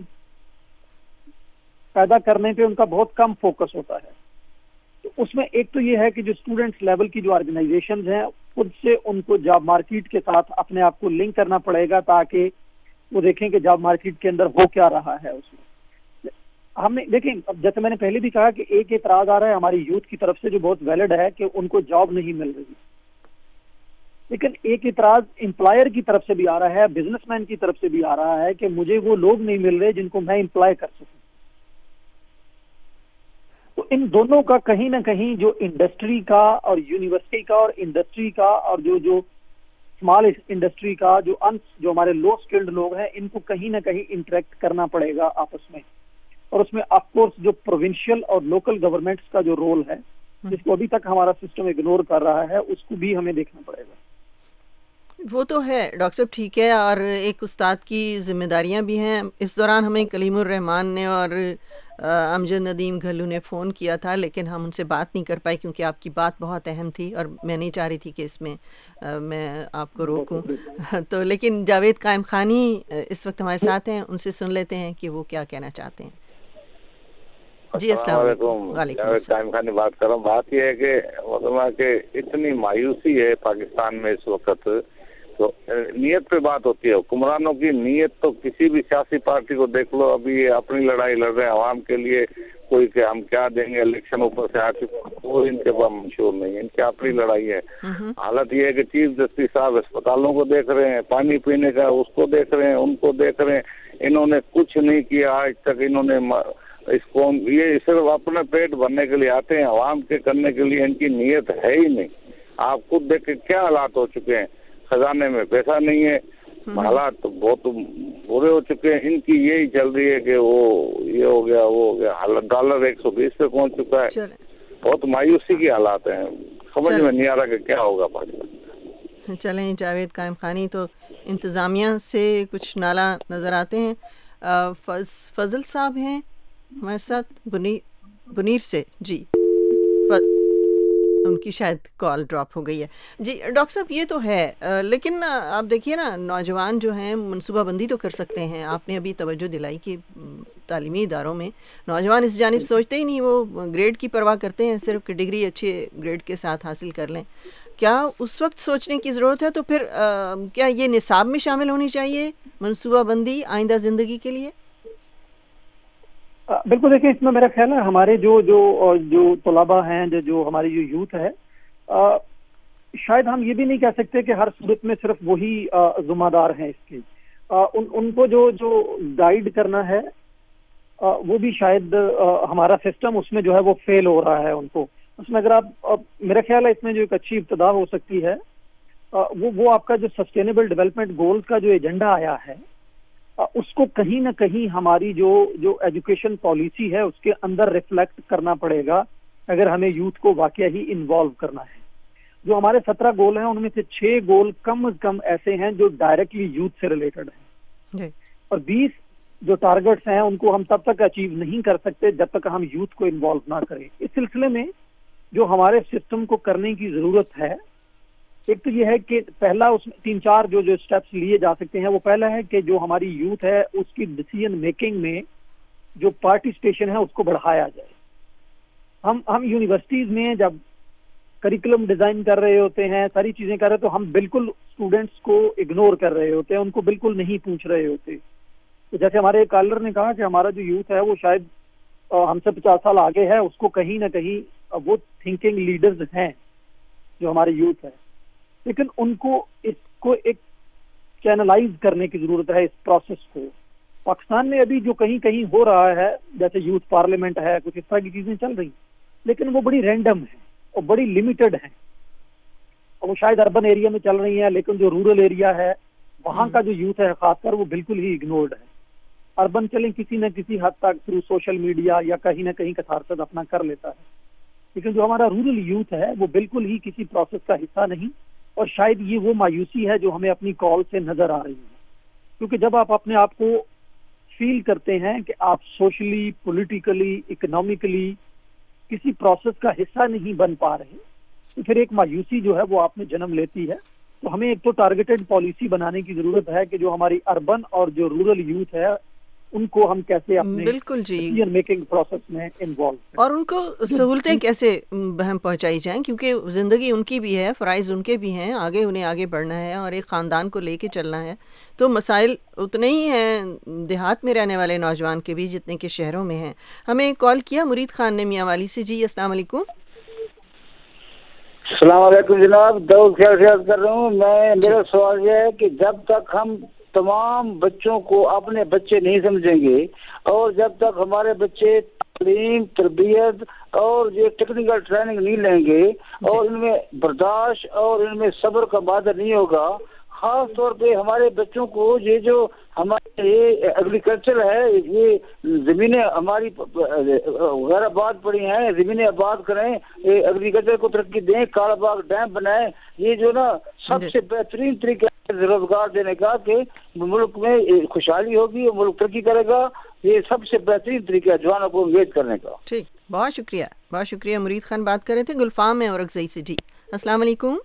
पैदा करने पे उनका बहुत कम फोकस होता है। तो उसमें एक तो ये है कि जो स्टूडेंट्स लेवल की जो ऑर्गेनाइजेशंस हैं खुद से उनको जॉब मार्केट के साथ अपने आप को लिंक करना पड़ेगा ताकि वो देखें कि जॉब मार्केट के अंदर हो क्या रहा है उसमें। हमने देखें, जैसे मैंने पहले भी कहा कि एक एतराज आ रहा है हमारी यूथ की तरफ से जो बहुत वैलिड है कि उनको जॉब नहीं मिल रही, लेकिन एक एतराज एम्प्लॉयर की तरफ से भी आ रहा है, बिजनेसमैन की तरफ से भी आ रहा है कि मुझे वो लोग नहीं मिल रहे जिनको मैं एम्प्लॉय कर सकूं। तो इन दोनों का कहीं ना कहीं जो इंडस्ट्री का और यूनिवर्सिटी का और इंडस्ट्री का और जो स्मॉल इंडस्ट्री का जो हमारे लो स्किल्ड लोग हैं इनको कहीं ना कहीं इंटरेक्ट करना पड़ेगा आपस में। और उसमें ऑफ कोर्स जो प्रोविंशियल और लोकल गवर्नमेंट्स का जो रोल है जिसको अभी तक हमारा सिस्टम इग्नोर कर रहा है उसको भी हमें देखना पड़ेगा। वो तो है डॉक्टर साहब, ठीक है। और एक उस्ताद की जिम्मेदारियां भी हैं। इस दौरान हमें कलीमुर रहमान ने और अमजद नदीम घल्लू ने फ़ोन किया था, लेकिन हम उनसे बात नहीं कर पाए क्योंकि आपकी बात बहुत अहम थी और मैं नहीं चाह रही थी कि इसमें मैं आपको रोकूं। तो लेकिन जावेद कायम खानी इस वक्त हमारे साथ हैं, उनसे सुन लेते हैं कि वो क्या कहना चाहते हैं। جی السلام علیکم. وعلیکم السلام. ٹائم خانی بات کر رہا ہوں. بات یہ ہے کہ مطلب کہ اتنی مایوسی ہے پاکستان میں اس وقت, تو نیت پہ بات ہوتی ہے. حکمرانوں کی نیت تو کسی بھی سیاسی پارٹی کو دیکھ لو, ابھی یہ اپنی لڑائی لڑ رہے ہیں عوام کے لیے, کوئی کہ ہم کیا دیں گے الیکشن اوپر سے آ کے, وہ ان کے پاس منشور نہیں ہے, ان کی اپنی لڑائی ہے. حالت یہ ہے کہ چیف جسٹس صاحب اسپتالوں کو دیکھ رہے ہیں, پانی پینے کا اس کو دیکھ رہے ہیں, ان کو دیکھ رہے ہیں. انہوں نے کچھ نہیں کیا آج تک. انہوں نے اس کو یہ صرف اپنا پیٹ بھرنے کے لیے آتے ہیں, عوام کے کرنے کے لیے ان کی نیت ہے ہی نہیں. آپ خود دیکھ کے کیا حالات ہو چکے ہیں, خزانے میں پیسہ نہیں ہے, حالات بہت برے ہو چکے ہیں. ان کی یہی چل رہی ہے کہ وہ یہ ہو گیا وہ ہو گیا. حالت ڈالر 120 پہ پہنچ چکا ہے. بہت مایوسی کی حالات ہیں, سمجھ میں نہیں آ رہا کہ کیا ہوگا پاکستان. چلیں جاوید قائم خانی, تو انتظامیہ سے کچھ نالا نظر آتے ہیں. فضل صاحب ہیں ہمارے ساتھ بنیر سے. جی ان کی شاید کال ڈراپ ہو گئی ہے. جی ڈاکٹر صاحب یہ تو ہے, لیکن آپ دیکھیے نا, نوجوان جو ہیں منصوبہ بندی تو کر سکتے ہیں. آپ نے ابھی توجہ دلائی کہ تعلیمی اداروں میں نوجوان اس جانب سوچتے ہی نہیں, وہ گریڈ کی پرواہ کرتے ہیں صرف کہ ڈگری اچھے گریڈ کے ساتھ حاصل کر لیں. کیا اس وقت سوچنے کی ضرورت ہے؟ تو پھر کیا یہ نصاب میں شامل ہونی چاہیے منصوبہ بندی آئندہ زندگی کے لیے؟ بالکل. دیکھیں اس میں میرا خیال ہے ہمارے جو طلباء ہیں, جو ہماری جو یوتھ ہے, شاید ہم یہ بھی نہیں کہہ سکتے کہ ہر صورت میں صرف وہی ذمہ دار ہیں اس کے. ان کو جو گائیڈ کرنا ہے وہ بھی شاید ہمارا سسٹم اس میں جو ہے وہ فیل ہو رہا ہے ان کو. اس میں اگر آپ میرا خیال ہے اس میں جو ایک اچھی ابتدا ہو سکتی ہے وہ آپ کا جو سسٹینیبل ڈیولپمنٹ گولز کا جو ایجنڈا آیا ہے اس کو کہیں نہ کہیں ہماری جو ایجوکیشن پالیسی ہے اس کے اندر ریفلیکٹ کرنا پڑے گا اگر ہمیں یوتھ کو واقعہ ہی انوالو کرنا ہے. جو ہمارے 17 گول ہیں ان میں سے 6 گول کم از کم ایسے ہیں جو ڈائریکٹلی یوتھ سے ریلیٹڈ ہیں, اور 20 جو ٹارگٹس ہیں ان کو ہم تب تک اچیو نہیں کر سکتے جب تک ہم یوتھ کو انوالو نہ کریں. اس سلسلے میں جو ہمارے سسٹم کو کرنے کی ضرورت ہے, ایک تو یہ ہے کہ پہلا اس میں 3-4 جو اسٹیپس لیے جا سکتے ہیں. وہ پہلا ہے کہ جو ہماری یوتھ ہے اس کی ڈیسیژن میکنگ میں جو پارٹیسپیشن ہے اس کو بڑھایا جائے. ہم یونیورسٹیز میں جب کریکولم ڈیزائن کر رہے ہوتے ہیں, ساری چیزیں کر رہے ہیں, تو ہم بالکل اسٹوڈنٹس کو اگنور کر رہے ہوتے ہیں, ان کو بالکل نہیں پوچھ رہے ہوتے. تو جیسے ہمارے کالر نے کہا کہ ہمارا جو یوتھ ہے وہ شاید ہم سے 50 سال آگے ہے, اس کو کہیں نہ کہیں وہ تھنکنگ لیڈرز ہیں جو ہمارے یوتھ ہے, لیکن ان کو اس کو ایک چینلائز کرنے کی ضرورت ہے اس پروسیس کو. پاکستان میں ابھی جو کہیں کہیں ہو رہا ہے جیسے یوتھ پارلیمنٹ ہے, کچھ اس طرح کی چیزیں چل رہی, لیکن وہ بڑی رینڈم ہیں اور بڑی لمیٹڈ ہیں. اور وہ شاید اربن ایریا میں چل رہی ہیں, لیکن جو رورل ایریا ہے وہاں کا جو یوتھ ہے خاص کر وہ بالکل ہی اگنورڈ ہے. اربن چلیں کسی نہ کسی حد تک تھرو سوشل میڈیا یا کہیں نہ کہیں کثارت اپنا کر لیتا ہے, لیکن جو ہمارا رورل یوتھ ہے وہ بالکل ہی کسی پروسیس کا حصہ نہیں. اور شاید یہ وہ مایوسی ہے جو ہمیں اپنی کال سے نظر آ رہی ہے, کیونکہ جب آپ اپنے آپ کو فیل کرتے ہیں کہ آپ سوشلی, پولیٹیکلی, اکنامکلی کسی پروسیس کا حصہ نہیں بن پا رہے, تو پھر ایک مایوسی جو ہے وہ آپ میں جنم لیتی ہے. تو ہمیں ایک تو ٹارگیٹڈ پالیسی بنانے کی ضرورت ہے کہ جو ہماری اربن اور جو رورل یوتھ ہے ان کو ہم کیسے اپنے ڈیسیژن میکنگ پروسیس میں انوالو کریں اور ان کو سہولتیں کیسے بہم پہنچائی جائیں, کیونکہ زندگی ان کی بھی ہے, فرائض ان کے بھی ہیں, انہیں آگے بڑھنا ہے اور ایک خاندان کو لے کے چلنا ہے. تو مسائل اتنے ہی ہیں دیہات میں رہنے والے نوجوان کے بھی جتنے کہ شہروں میں ہیں. ہمیں کال کیا مرید خان نے میاں والی سے. جی السلام علیکم. السلام علیکم جناب, داؤد خیال کر رہا ہوں میں. میرا سوال یہ ہے کہ جب تک ہم تمام بچوں کو اپنے بچے نہیں سمجھیں گے اور جب تک ہمارے بچے تعلیم, تربیت اور یہ ٹیکنیکل ٹریننگ نہیں لیں گے اور ان میں برداشت اور ان میں صبر کا مادہ نہیں ہوگا, خاص طور پہ ہمارے بچوں کو یہ جو ہمارے یہ ایگریکلچر ہے, یہ زمینیں ہماری غیر آباد پڑی ہیں, زمینیں آباد کریں, ایگریکلچر کو ترقی دیں, کالا باغ ڈیم بنائیں. یہ جو نا سب سے بہترین طریقہ ہے روزگار دینے کا کہ ملک میں خوشحالی ہوگی اور ملک ترقی کرے گا. یہ سب سے بہترین طریقہ ہے جوانوں کو انگیج کرنے کا. ٹھیک, بہت شکریہ, بہت شکریہ. مرید خان بات کر رہے تھے گلفام میں اورکزئی سے. جی السلام علیکم.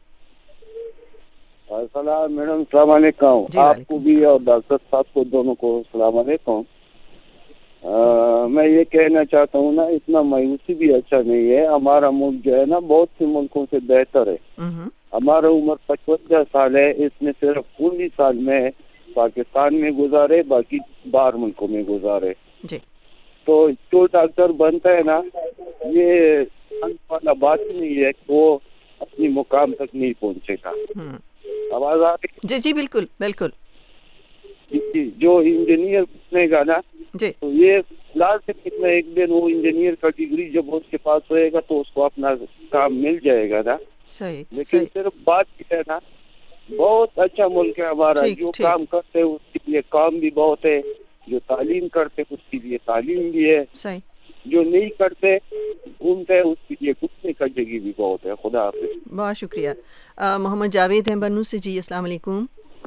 السلام میڈم, السلام علیکم. آپ کو بھی اور ڈاکٹر صاحب کو دونوں کو السلام علیکم. میں یہ کہنا چاہتا ہوں نا، اتنا مایوسی بھی اچھا نہیں ہے. ہمارا ملک جو ہے نا بہت سے ملکوں سے بہتر ہے. ہمارا عمر 55 سال ہے، اس میں صرف 19 سال میں پاکستان میں گزارے، باقی باہر ملکوں میں گزارے. تو جو ڈاکٹر بنتا ہے نا، یہ والا بات نہیں ہے کہ وہ اپنی مقام تک نہیں پہنچے گا. آواز آ رہی؟ جی جی بالکل بالکل. جو انجینئر بنے گا نا تو یہ لازم ایک دن وہ انجینئر کا ڈگری جب اس کے پاس رہے گا تو اس کو اپنا کام مل جائے گا نا. صحیح. لیکن صرف بات یہ ہے نا، بہت اچھا ملک ہے ہمارا. جو کام کرتے اس کے لیے کام بھی بہت ہے، جو تعلیم کرتے اس کے لیے تعلیم بھی ہے. صحیح. جو نہیں کرتے گھومتے اس کے لیے گھومنے کا جگہ بھی بہت ہے. خدا حافظ. بہت شکریہ. محمد جاوید ہیں بنو سے. جی السلام علیکم.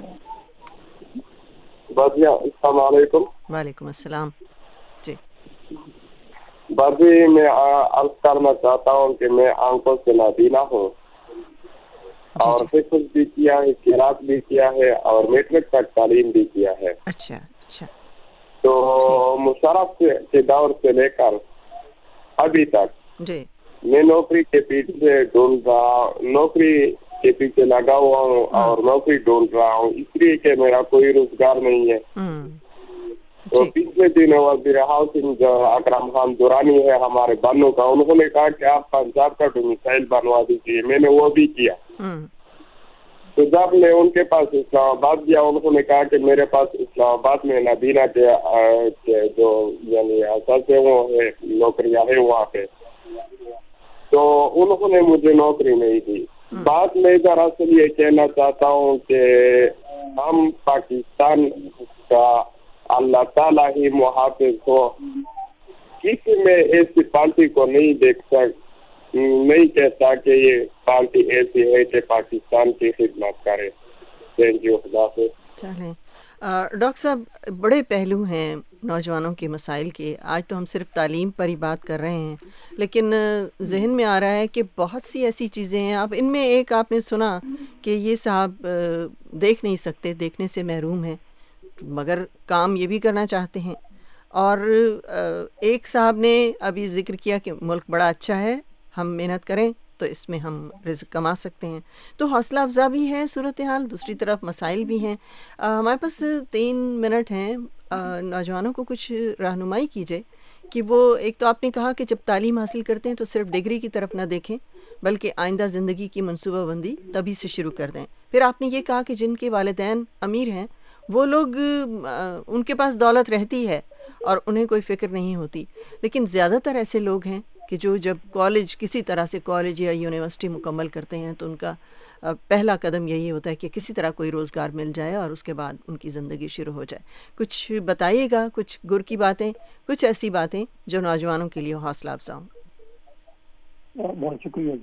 السلام علیکم. وعلیکم السلام. جی باجی میں عرض کرنا چاہتا ہوں کہ میں آنکھوں سے نابینا ہوں اور حفظ بھی کیا ہے، قراءت بھی کیا ہے اور میٹرک تک تعلیم بھی کیا ہے. اچھا اچھا. تو مشرف کے دور سے لے کر ابھی تک جی میں نوکری کے پیچھے ڈھونڈ رہا، نوکری کے پیچھے لگا ہوا ہوں اور نوکری ڈھونڈ رہا ہوں، اس لیے کہ میرا کوئی روزگار نہیں ہے. تو پچھلے دنوں وزیر ہاؤسنگ جو اکرم خان دورانی ہے ہمارے بنو کا، انہوں نے کہا کہ آپ پنجاب کا ڈومیسائل بنوا دیجیے. میں نے وہ بھی کیا. تو جب میں ان کے پاس اسلام آباد گیا، انہوں نے کہا کہ میرے پاس اسلام آباد میں نابینا کے جو یعنی اساس وہ ہے نوکریاں ہیں وہاں پہ، تو انہوں نے مجھے نوکری نہیں دی. بات میں دراصل یہ کہنا چاہتا ہوں کہ ہم پاکستان کا اللہ تعالیٰ ہی محافظ ہو، کسی میں ایسی پارٹی کو نہیں نہیں کہتا کہ یہ پارٹی ایسی ہے کہ پاکستان کی خدمت کرے. Thank you. خدا حافظ. چلیں ڈاکٹر صاحب، بڑے پہلو ہیں نوجوانوں کے مسائل کے. آج تو ہم صرف تعلیم پر ہی بات کر رہے ہیں، لیکن ذہن میں آ رہا ہے کہ بہت سی ایسی چیزیں ہیں. اب ان میں ایک آپ نے سنا کہ یہ صاحب دیکھ نہیں سکتے، دیکھنے سے محروم ہیں، مگر کام یہ بھی کرنا چاہتے ہیں. اور ایک صاحب نے ابھی ذکر کیا کہ ملک بڑا اچھا ہے، ہم محنت کریں تو اس میں ہم رزق کما سکتے ہیں. تو حوصلہ افزا بھی ہے صورتحال، دوسری طرف مسائل بھی ہیں. ہمارے پاس 3 منٹ ہیں. نوجوانوں کو کچھ رہنمائی کیجیے کہ وہ، ایک تو آپ نے کہا کہ جب تعلیم حاصل کرتے ہیں تو صرف ڈگری کی طرف نہ دیکھیں بلکہ آئندہ زندگی کی منصوبہ بندی تبھی سے شروع کر دیں. پھر آپ نے یہ کہا کہ جن کے والدین امیر ہیں وہ لوگ، ان کے پاس دولت رہتی ہے اور انہیں کوئی فکر نہیں ہوتی، لیکن زیادہ تر ایسے لوگ ہیں کہ جو جب کالج، کسی طرح سے کالج یا یونیورسٹی مکمل کرتے ہیں تو ان کا پہلا قدم یہی ہوتا ہے کہ کسی طرح کوئی روزگار مل جائے اور اس کے بعد ان کی زندگی شروع ہو جائے. کچھ بتائیے گا، کچھ گر کی باتیں، کچھ ایسی باتیں جو نوجوانوں کے لیے حوصلہ افزا ہوں. بہت شکریہ.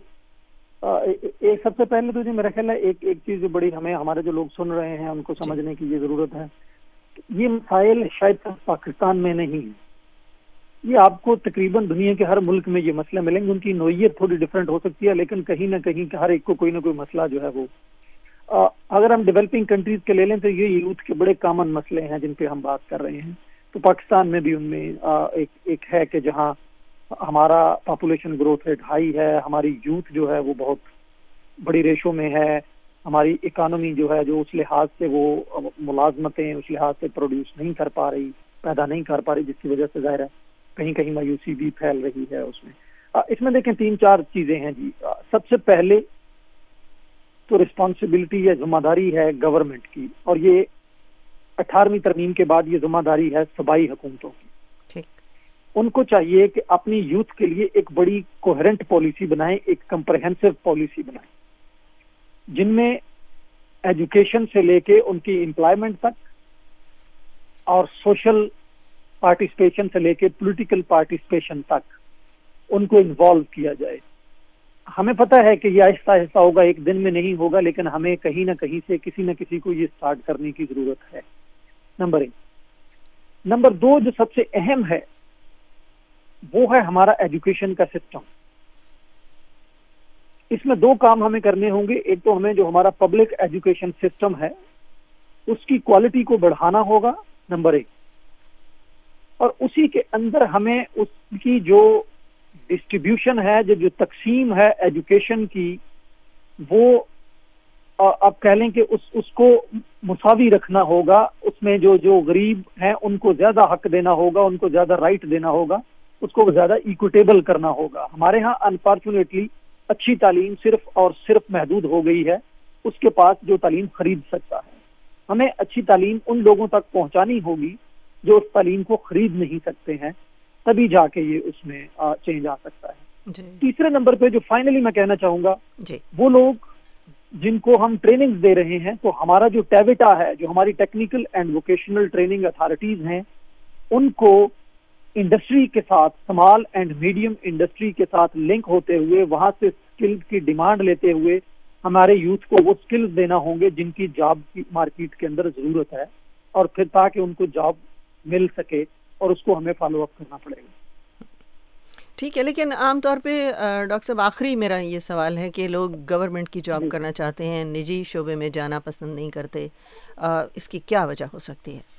ایک سب سے پہلے تو جی میرا خیال ہے ایک چیز جو بڑی ہمیں، ہمارے جو لوگ سن رہے ہیں ان کو سمجھنے کی یہ ضرورت ہے. یہ مسائل شاید پاکستان میں نہیں ہیں، یہ آپ کو تقریباً دنیا کے ہر ملک میں یہ مسئلے ملیں گے. ان کی نوعیت تھوڑی ڈفرینٹ ہو سکتی ہے، لیکن کہیں نہ کہیں ہر ایک کو کوئی نہ کوئی مسئلہ جو ہے وہ، اگر ہم ڈیولپنگ کنٹریز کے لے لیں تو یہ یوتھ کے بڑے کامن مسئلے ہیں جن پہ ہم بات کر رہے ہیں. تو پاکستان میں بھی ان میں ایک ہے کہ جہاں ہمارا پاپولیشن گروتھ ریٹ ہائی ہے، ہماری یوتھ جو ہے وہ بہت بڑی ریشو میں ہے، ہماری اکانومی جو ہے جو اس لحاظ سے وہ ملازمتیں اس لحاظ سے پروڈیوس نہیں کر پا رہی، پیدا نہیں کر پا رہی، جس کی وجہ سے ظاہر ہے کہیں کہیں مایوسی بھی پھیل رہی ہے اس میں. اس میں دیکھیں 3-4 چیزیں ہیں جی. سب سے پہلے تو رسپانسبلٹی یا ذمہ داری ہے گورنمنٹ کی، اور یہ 18ویں ترمیم کے بعد یہ ذمہ داری ہے صوبائی حکومتوں کی. ان کو چاہیے کہ اپنی یوتھ کے لیے ایک بڑی کوہرنٹ پالیسی بنائیں، ایک کمپریہنسو پالیسی بنائیں جن میں ایجوکیشن سے لے کے ان کی امپلائمنٹ تک اور سوشل پارٹیسپیشن سے لے کے پولیٹیکل پارٹیسپیشن تک ان کو انوالو کیا جائے. ہمیں پتہ ہے کہ یہ آہستہ آہستہ ہوگا، ایک دن میں نہیں ہوگا، لیکن ہمیں کہیں نہ کہیں سے کسی نہ کسی کو یہ سٹارٹ کرنے کی ضرورت ہے. نمبر 1. نمبر 2 جو سب سے اہم ہے وہ ہے ہمارا ایجوکیشن کا سسٹم. اس میں 2 کام ہمیں کرنے ہوں گے. ایک تو ہمیں جو ہمارا پبلک ایجوکیشن سسٹم ہے اس کی کوالٹی کو بڑھانا ہوگا، نمبر 1. اور اسی کے اندر ہمیں اس کی جو ڈسٹریبیوشن ہے, جو تقسیم ہے ایجوکیشن کی, وہ آپ کہہ لیں کہ اس کو مساوی رکھنا ہوگا. اس میں جو غریب ہیں ان کو زیادہ حق دینا ہوگا, ان کو زیادہ رائٹ دینا ہوگا, اس کو زیادہ ایکویٹیبل کرنا ہوگا. ہمارے ہاں انفارچونیٹلی اچھی تعلیم صرف اور صرف محدود ہو گئی ہے اس کے پاس جو تعلیم خرید سکتا ہے. ہمیں اچھی تعلیم ان لوگوں تک پہنچانی ہوگی جو اس تعلیم کو خرید نہیں سکتے ہیں, تبھی جا کے یہ اس میں چینج آ سکتا ہے. تیسرے نمبر پہ جو فائنلی میں کہنا چاہوں گا, وہ لوگ جن کو ہم ٹریننگ دے رہے ہیں, تو ہمارا جو ٹیوٹا ہے, جو ہماری technical and vocational training authorities ہیں, ان کو انڈسٹری کے ساتھ, اسمال اینڈ میڈیم انڈسٹری کے ساتھ لنک ہوتے ہوئے, وہاں سے اسکلز کی ڈیمانڈ لیتے ہوئے ہمارے یوتھ کو وہ اسکلز دینا ہوں گے جن کی جاب کی مارکیٹ کے اندر ضرورت ہے, اور پھر تاکہ ان کو جاب مل سکے, اور اس کو ہمیں فالو اپ کرنا پڑے گا. ٹھیک ہے, لیکن عام طور پہ ڈاکٹر صاحب آخری میرا یہ سوال ہے کہ لوگ گورنمنٹ کی جاب کرنا چاہتے ہیں, نجی شعبے میں جانا پسند نہیں کرتے, اس کی کیا وجہ ہو سکتی ہے؟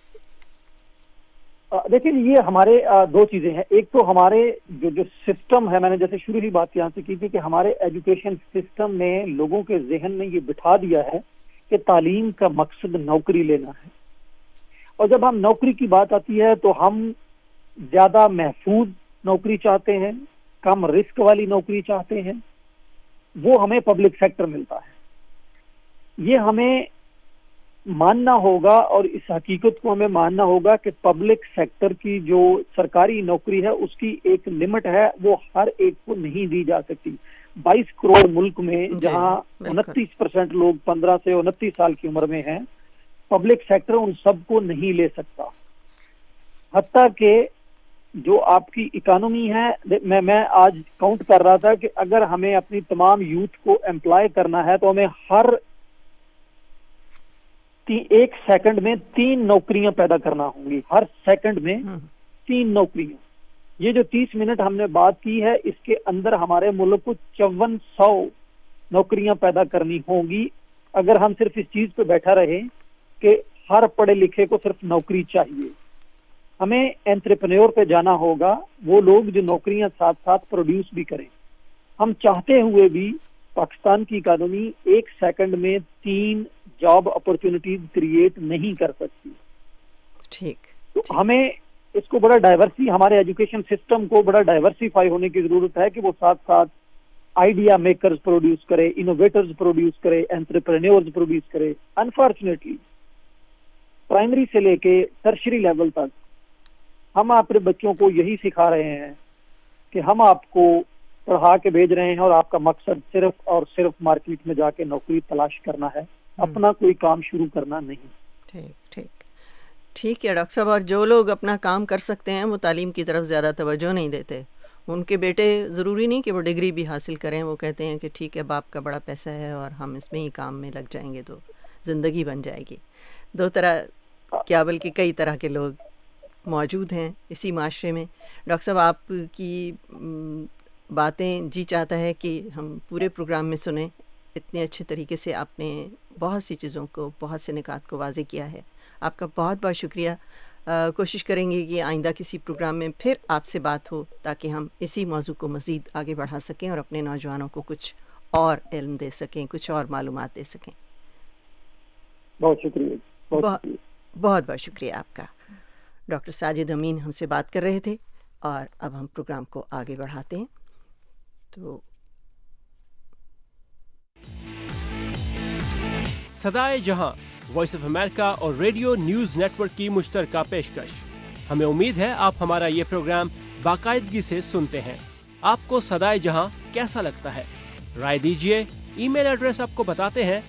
دیکھیں, یہ ہمارے دو چیزیں ہیں. ایک تو ہمارے جو سسٹم ہے, میں نے جیسے شروع ہی بات یہاں سے کی تھی کہ ہمارے ایجوکیشن سسٹم نے لوگوں کے ذہن میں یہ بٹھا دیا ہے کہ تعلیم کا مقصد نوکری لینا ہے, اور جب ہم نوکری کی بات آتی ہے تو ہم زیادہ محفوظ نوکری چاہتے ہیں, کم رسک والی نوکری چاہتے ہیں. وہ ہمیں پبلک سیکٹر ملتا ہے. یہ ہمیں ماننا ہوگا, اور اس حقیقت کو ہمیں ماننا ہوگا کہ پبلک سیکٹر کی جو سرکاری نوکری ہے اس کی ایک لمٹ ہے, وہ ہر ایک کو نہیں دی جا سکتی. 22 کروڑ ملک میں جہاں 29% لوگ 15 سے 29 سال کی عمر میں ہیں, پبلک سیکٹر ان سب کو نہیں لے سکتا. حتیٰ کہ جو آپ کی اکانومی ہے, میں آج کاؤنٹ کر رہا تھا کہ اگر ہمیں اپنی تمام یوتھ کو امپلائی کرنا ہے تو ہمیں ہر 1 سیکنڈ میں 3 نوکریاں پیدا کرنا ہوں گی. ہر سیکنڈ میں 3 نوکریاں. یہ جو 30 منٹ ہم نے بات کی ہے, اس کے اندر ہمارے ملک کو 5400 نوکریاں پیدا کرنی ہوں گی اگر ہم صرف اس چیز پہ بیٹھا رہے کہ ہر پڑھے لکھے کو صرف نوکری چاہیے. ہمیں انٹرپرینور پہ جانا ہوگا, وہ لوگ جو نوکریاں ساتھ ساتھ پروڈیوس بھی کریں. ہم چاہتے ہوئے بھی پاکستان کی اکانومی 1 سیکنڈ میں 3 جاب اپرچونٹیز کریٹ نہیں کر سکتی. ٹھیک, تو ہمیں اس کو بڑا ڈائیورسی, ہمارے ایجوکیشن سسٹم کو بڑا ڈائیورسیفائی ہونے کی ضرورت ہے کہ وہ ساتھ ساتھ آئیڈیا میکرز پروڈیوس کرے, انوویٹرز پروڈیوس کرے, انٹرپرینورز پروڈیوس کرے. انفارچونیٹلی پرائمری سے لے کے ٹرشری لیول تک ہم اپنے بچوں کو یہی سکھا رہے ہیں کہ ہم آپ کو پڑھا کے بھیج رہے ہیں اور آپ کا مقصد صرف اور صرف مارکیٹ میں جا کے نوکری تلاش کرنا ہے, اپنا کوئی کام شروع کرنا نہیں. ٹھیک ہے ڈاکٹر صاحب. اور جو لوگ اپنا کام کر سکتے ہیں وہ تعلیم کی طرف زیادہ توجہ نہیں دیتے. ان کے بیٹے ضروری نہیں کہ وہ ڈگری بھی حاصل کریں, وہ کہتے ہیں کہ ٹھیک ہے باپ کا بڑا پیسہ ہے اور ہم اس میں ہی کام میں لگ جائیں گے تو زندگی بن جائے گی. دو طرح کیا بلکہ کئی طرح کے لوگ موجود ہیں اسی معاشرے میں. ڈاکٹر صاحب آپ کی باتیں جی چاہتا ہے کہ ہم پورے پروگرام میں سنیں. اتنے اچھے طریقے سے آپ نے بہت سی چیزوں کو, بہت سے نکات کو واضح کیا ہے. آپ کا بہت بہت شکریہ. کوشش کریں گے کہ آئندہ کسی پروگرام میں پھر آپ سے بات ہو تاکہ ہم اسی موضوع کو مزید آگے بڑھا سکیں اور اپنے نوجوانوں کو کچھ اور علم دے سکیں, کچھ اور معلومات دے سکیں. بہت شکریہ. بہت بہت شکریہ آپ کا. ڈاکٹر ساجد امین ہم سے بات کر رہے تھے, اور اب ہم پروگرام کو آگے بڑھاتے ہیں. تو صدائے جہاں وائس آف امریکہ اور ریڈیو نیوز نیٹ ورک کی مشترکہ پیشکش. ہمیں امید ہے آپ ہمارا یہ پروگرام باقاعدگی سے سنتے ہیں. آپ کو صدائے جہاں کیسا لگتا ہے؟ رائے دیجیے. ای میل ایڈریس آپ کو بتاتے ہیں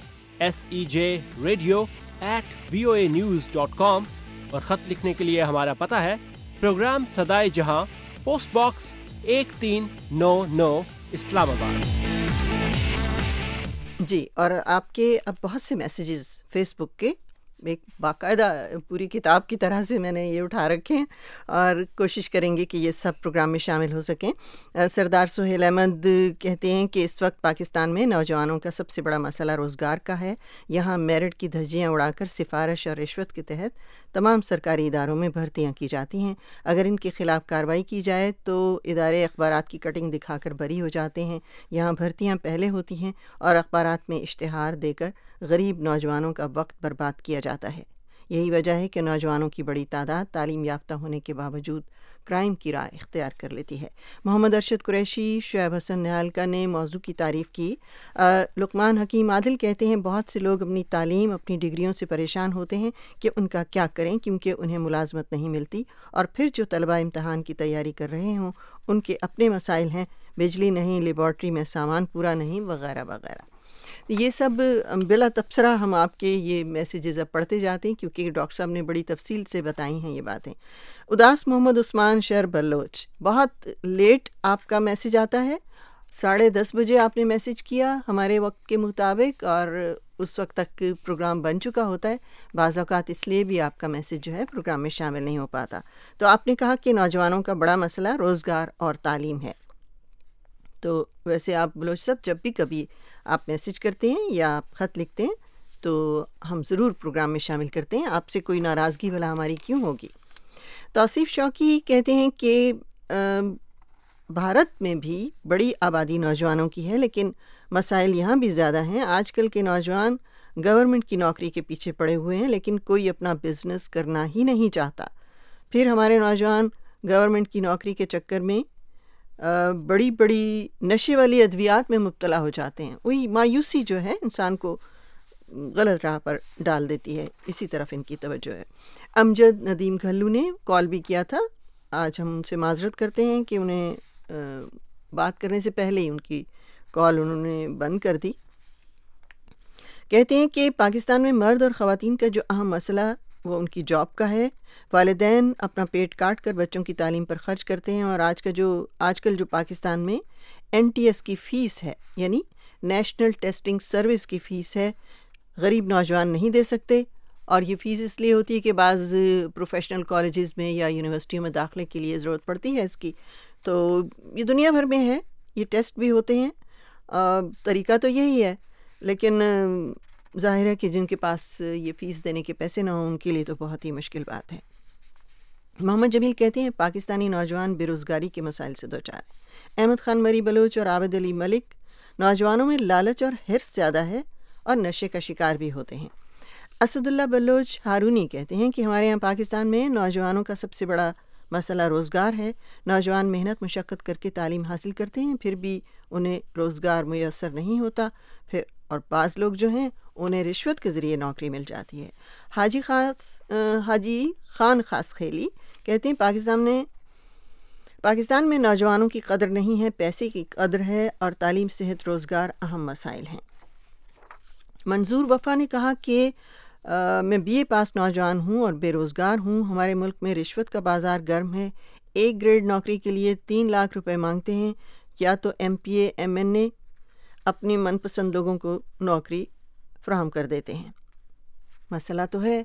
sej.radio@voanews.com, اور خط لکھنے کے لیے ہمارا پتہ ہے پروگرام صدائے جہاں, پوسٹ باکس 1399 اسلام آباد. جی, اور آپ کے اب بہت سے میسیجز فیس بک کے ایک باقاعدہ پوری کتاب کی طرح سے میں نے یہ اٹھا رکھے ہیں اور کوشش کریں گے کہ یہ سب پروگرام میں شامل ہو سکیں۔ سردار سہیل احمد کہتے ہیں کہ اس وقت پاکستان میں نوجوانوں کا سب سے بڑا مسئلہ روزگار کا ہے۔ یہاں میرٹ کی دھجیاں اڑا کر سفارش اور رشوت کے تحت تمام سرکاری اداروں میں بھرتیاں کی جاتی ہیں۔ اگر ان کے خلاف کارروائی کی جائے تو ادارے اخبارات کی کٹنگ دکھا کر بری ہو جاتے ہیں۔ یہاں بھرتیاں پہلے ہوتی ہیں اور اخبارات میں اشتہار دے کر غریب نوجوانوں کا وقت برباد کیا جاتا ہے۔ یہی وجہ ہے کہ نوجوانوں کی بڑی تعداد تعلیم یافتہ ہونے کے باوجود کرائم کی راہ اختیار کر لیتی ہے۔ محمد ارشد قریشی، شعیب حسن نہالکا نے موضوع کی تعریف کی۔ لقمان حکیم عادل کہتے ہیں بہت سے لوگ اپنی تعلیم، اپنی ڈگریوں سے پریشان ہوتے ہیں کہ ان کا کیا کریں کیونکہ انہیں ملازمت نہیں ملتی، اور پھر جو طلبہ امتحان کی تیاری کر رہے ہوں ان کے اپنے مسائل ہیں، بجلی نہیں، لیبارٹری میں سامان پورا نہیں، وغیرہ وغیرہ۔ یہ سب بلا تبصرہ ہم آپ کے یہ میسیجز اب پڑھتے جاتے ہیں کیونکہ ڈاکٹر صاحب نے بڑی تفصیل سے بتائی ہیں یہ باتیں۔ اداس محمد عثمان شہر بلوچ، بہت لیٹ آپ کا میسیج آتا ہے، 10:30 بجے آپ نے میسیج کیا ہمارے وقت کے مطابق، اور اس وقت تک پروگرام بن چکا ہوتا ہے۔ بعض اوقات اس لیے بھی آپ کا میسیج جو ہے پروگرام میں شامل نہیں ہو پاتا۔ تو آپ نے کہا کہ نوجوانوں کا بڑا مسئلہ روزگار اور تعلیم ہے۔ تو ویسے آپ بلوچ صاحب جب بھی کبھی آپ میسیج کرتے ہیں یا آپ خط لکھتے ہیں تو ہم ضرور پروگرام میں شامل کرتے ہیں، آپ سے کوئی ناراضگی بھلا ہماری کیوں ہوگی۔ توصیف شوقی کہتے ہیں کہ بھارت میں بھی بڑی آبادی نوجوانوں کی ہے لیکن مسائل یہاں بھی زیادہ ہیں۔ آج کل کے نوجوان گورنمنٹ کی نوکری کے پیچھے پڑے ہوئے ہیں لیکن کوئی اپنا بزنس کرنا ہی نہیں چاہتا۔ پھر ہمارے نوجوان گورنمنٹ کی نوکری کے چکر میں بڑی بڑی نشے والی ادویات میں مبتلا ہو جاتے ہیں۔ وہی مایوسی جو ہے انسان کو غلط راہ پر ڈال دیتی ہے، اسی طرف ان کی توجہ ہے۔ امجد ندیم گھلو نے کال بھی کیا تھا، آج ہم ان سے معذرت کرتے ہیں کہ انہیں بات کرنے سے پہلے ہی ان کی کال انہوں نے بند کر دی۔ کہتے ہیں کہ پاکستان میں مرد اور خواتین کا جو اہم مسئلہ وہ ان کی جاب کا ہے۔ والدین اپنا پیٹ کاٹ کر بچوں کی تعلیم پر خرچ کرتے ہیں، اور آج کل جو پاکستان میں NTS کی فیس ہے یعنی نیشنل ٹیسٹنگ سروس کی فیس ہے، غریب نوجوان نہیں دے سکتے، اور یہ فیس اس لیے ہوتی ہے کہ بعض پروفیشنل کالجز میں یا یونیورسٹیوں میں داخلے کے لیے ضرورت پڑتی ہے اس کی۔ تو یہ دنیا بھر میں ہے، یہ ٹیسٹ بھی ہوتے ہیں، طریقہ تو یہی ہے، لیکن ظاہر ہے کہ جن کے پاس یہ فیس دینے کے پیسے نہ ہوں ان کے لیے تو بہت ہی مشکل بات ہے۔ محمد جمیل کہتے ہیں پاکستانی نوجوان بے روزگاری کے مسائل سے دوچار ہیں۔ احمد خان مری بلوچ اور عابد علی ملک، نوجوانوں میں لالچ اور حرص زیادہ ہے اور نشے کا شکار بھی ہوتے ہیں۔ اسد اللہ بلوچ ہارونی کہتے ہیں کہ ہمارے یہاں پاکستان میں نوجوانوں کا سب سے بڑا مسئلہ روزگار ہے۔ نوجوان محنت مشقت کر کے تعلیم حاصل کرتے ہیں پھر بھی انہیں روزگار میسر نہیں ہوتا، اور بعض لوگ جو ہیں انہیں رشوت کے ذریعے نوکری مل جاتی ہے۔ حاجی خان خاص خیلی کہتے ہیں پاکستان میں نوجوانوں کی قدر نہیں ہے، پیسے کی قدر ہے، اور تعلیم، صحت، روزگار اہم مسائل ہیں۔ منظور وفا نے کہا کہ میں BA پاس نوجوان ہوں اور بے روزگار ہوں۔ ہمارے ملک میں رشوت کا بازار گرم ہے، 1 گریڈ نوکری کے لیے 3 لاکھ روپے مانگتے ہیں، یا تو MPA MNA اپنی من پسند لوگوں کو نوکری فراہم کر دیتے ہیں۔ مسئلہ تو ہے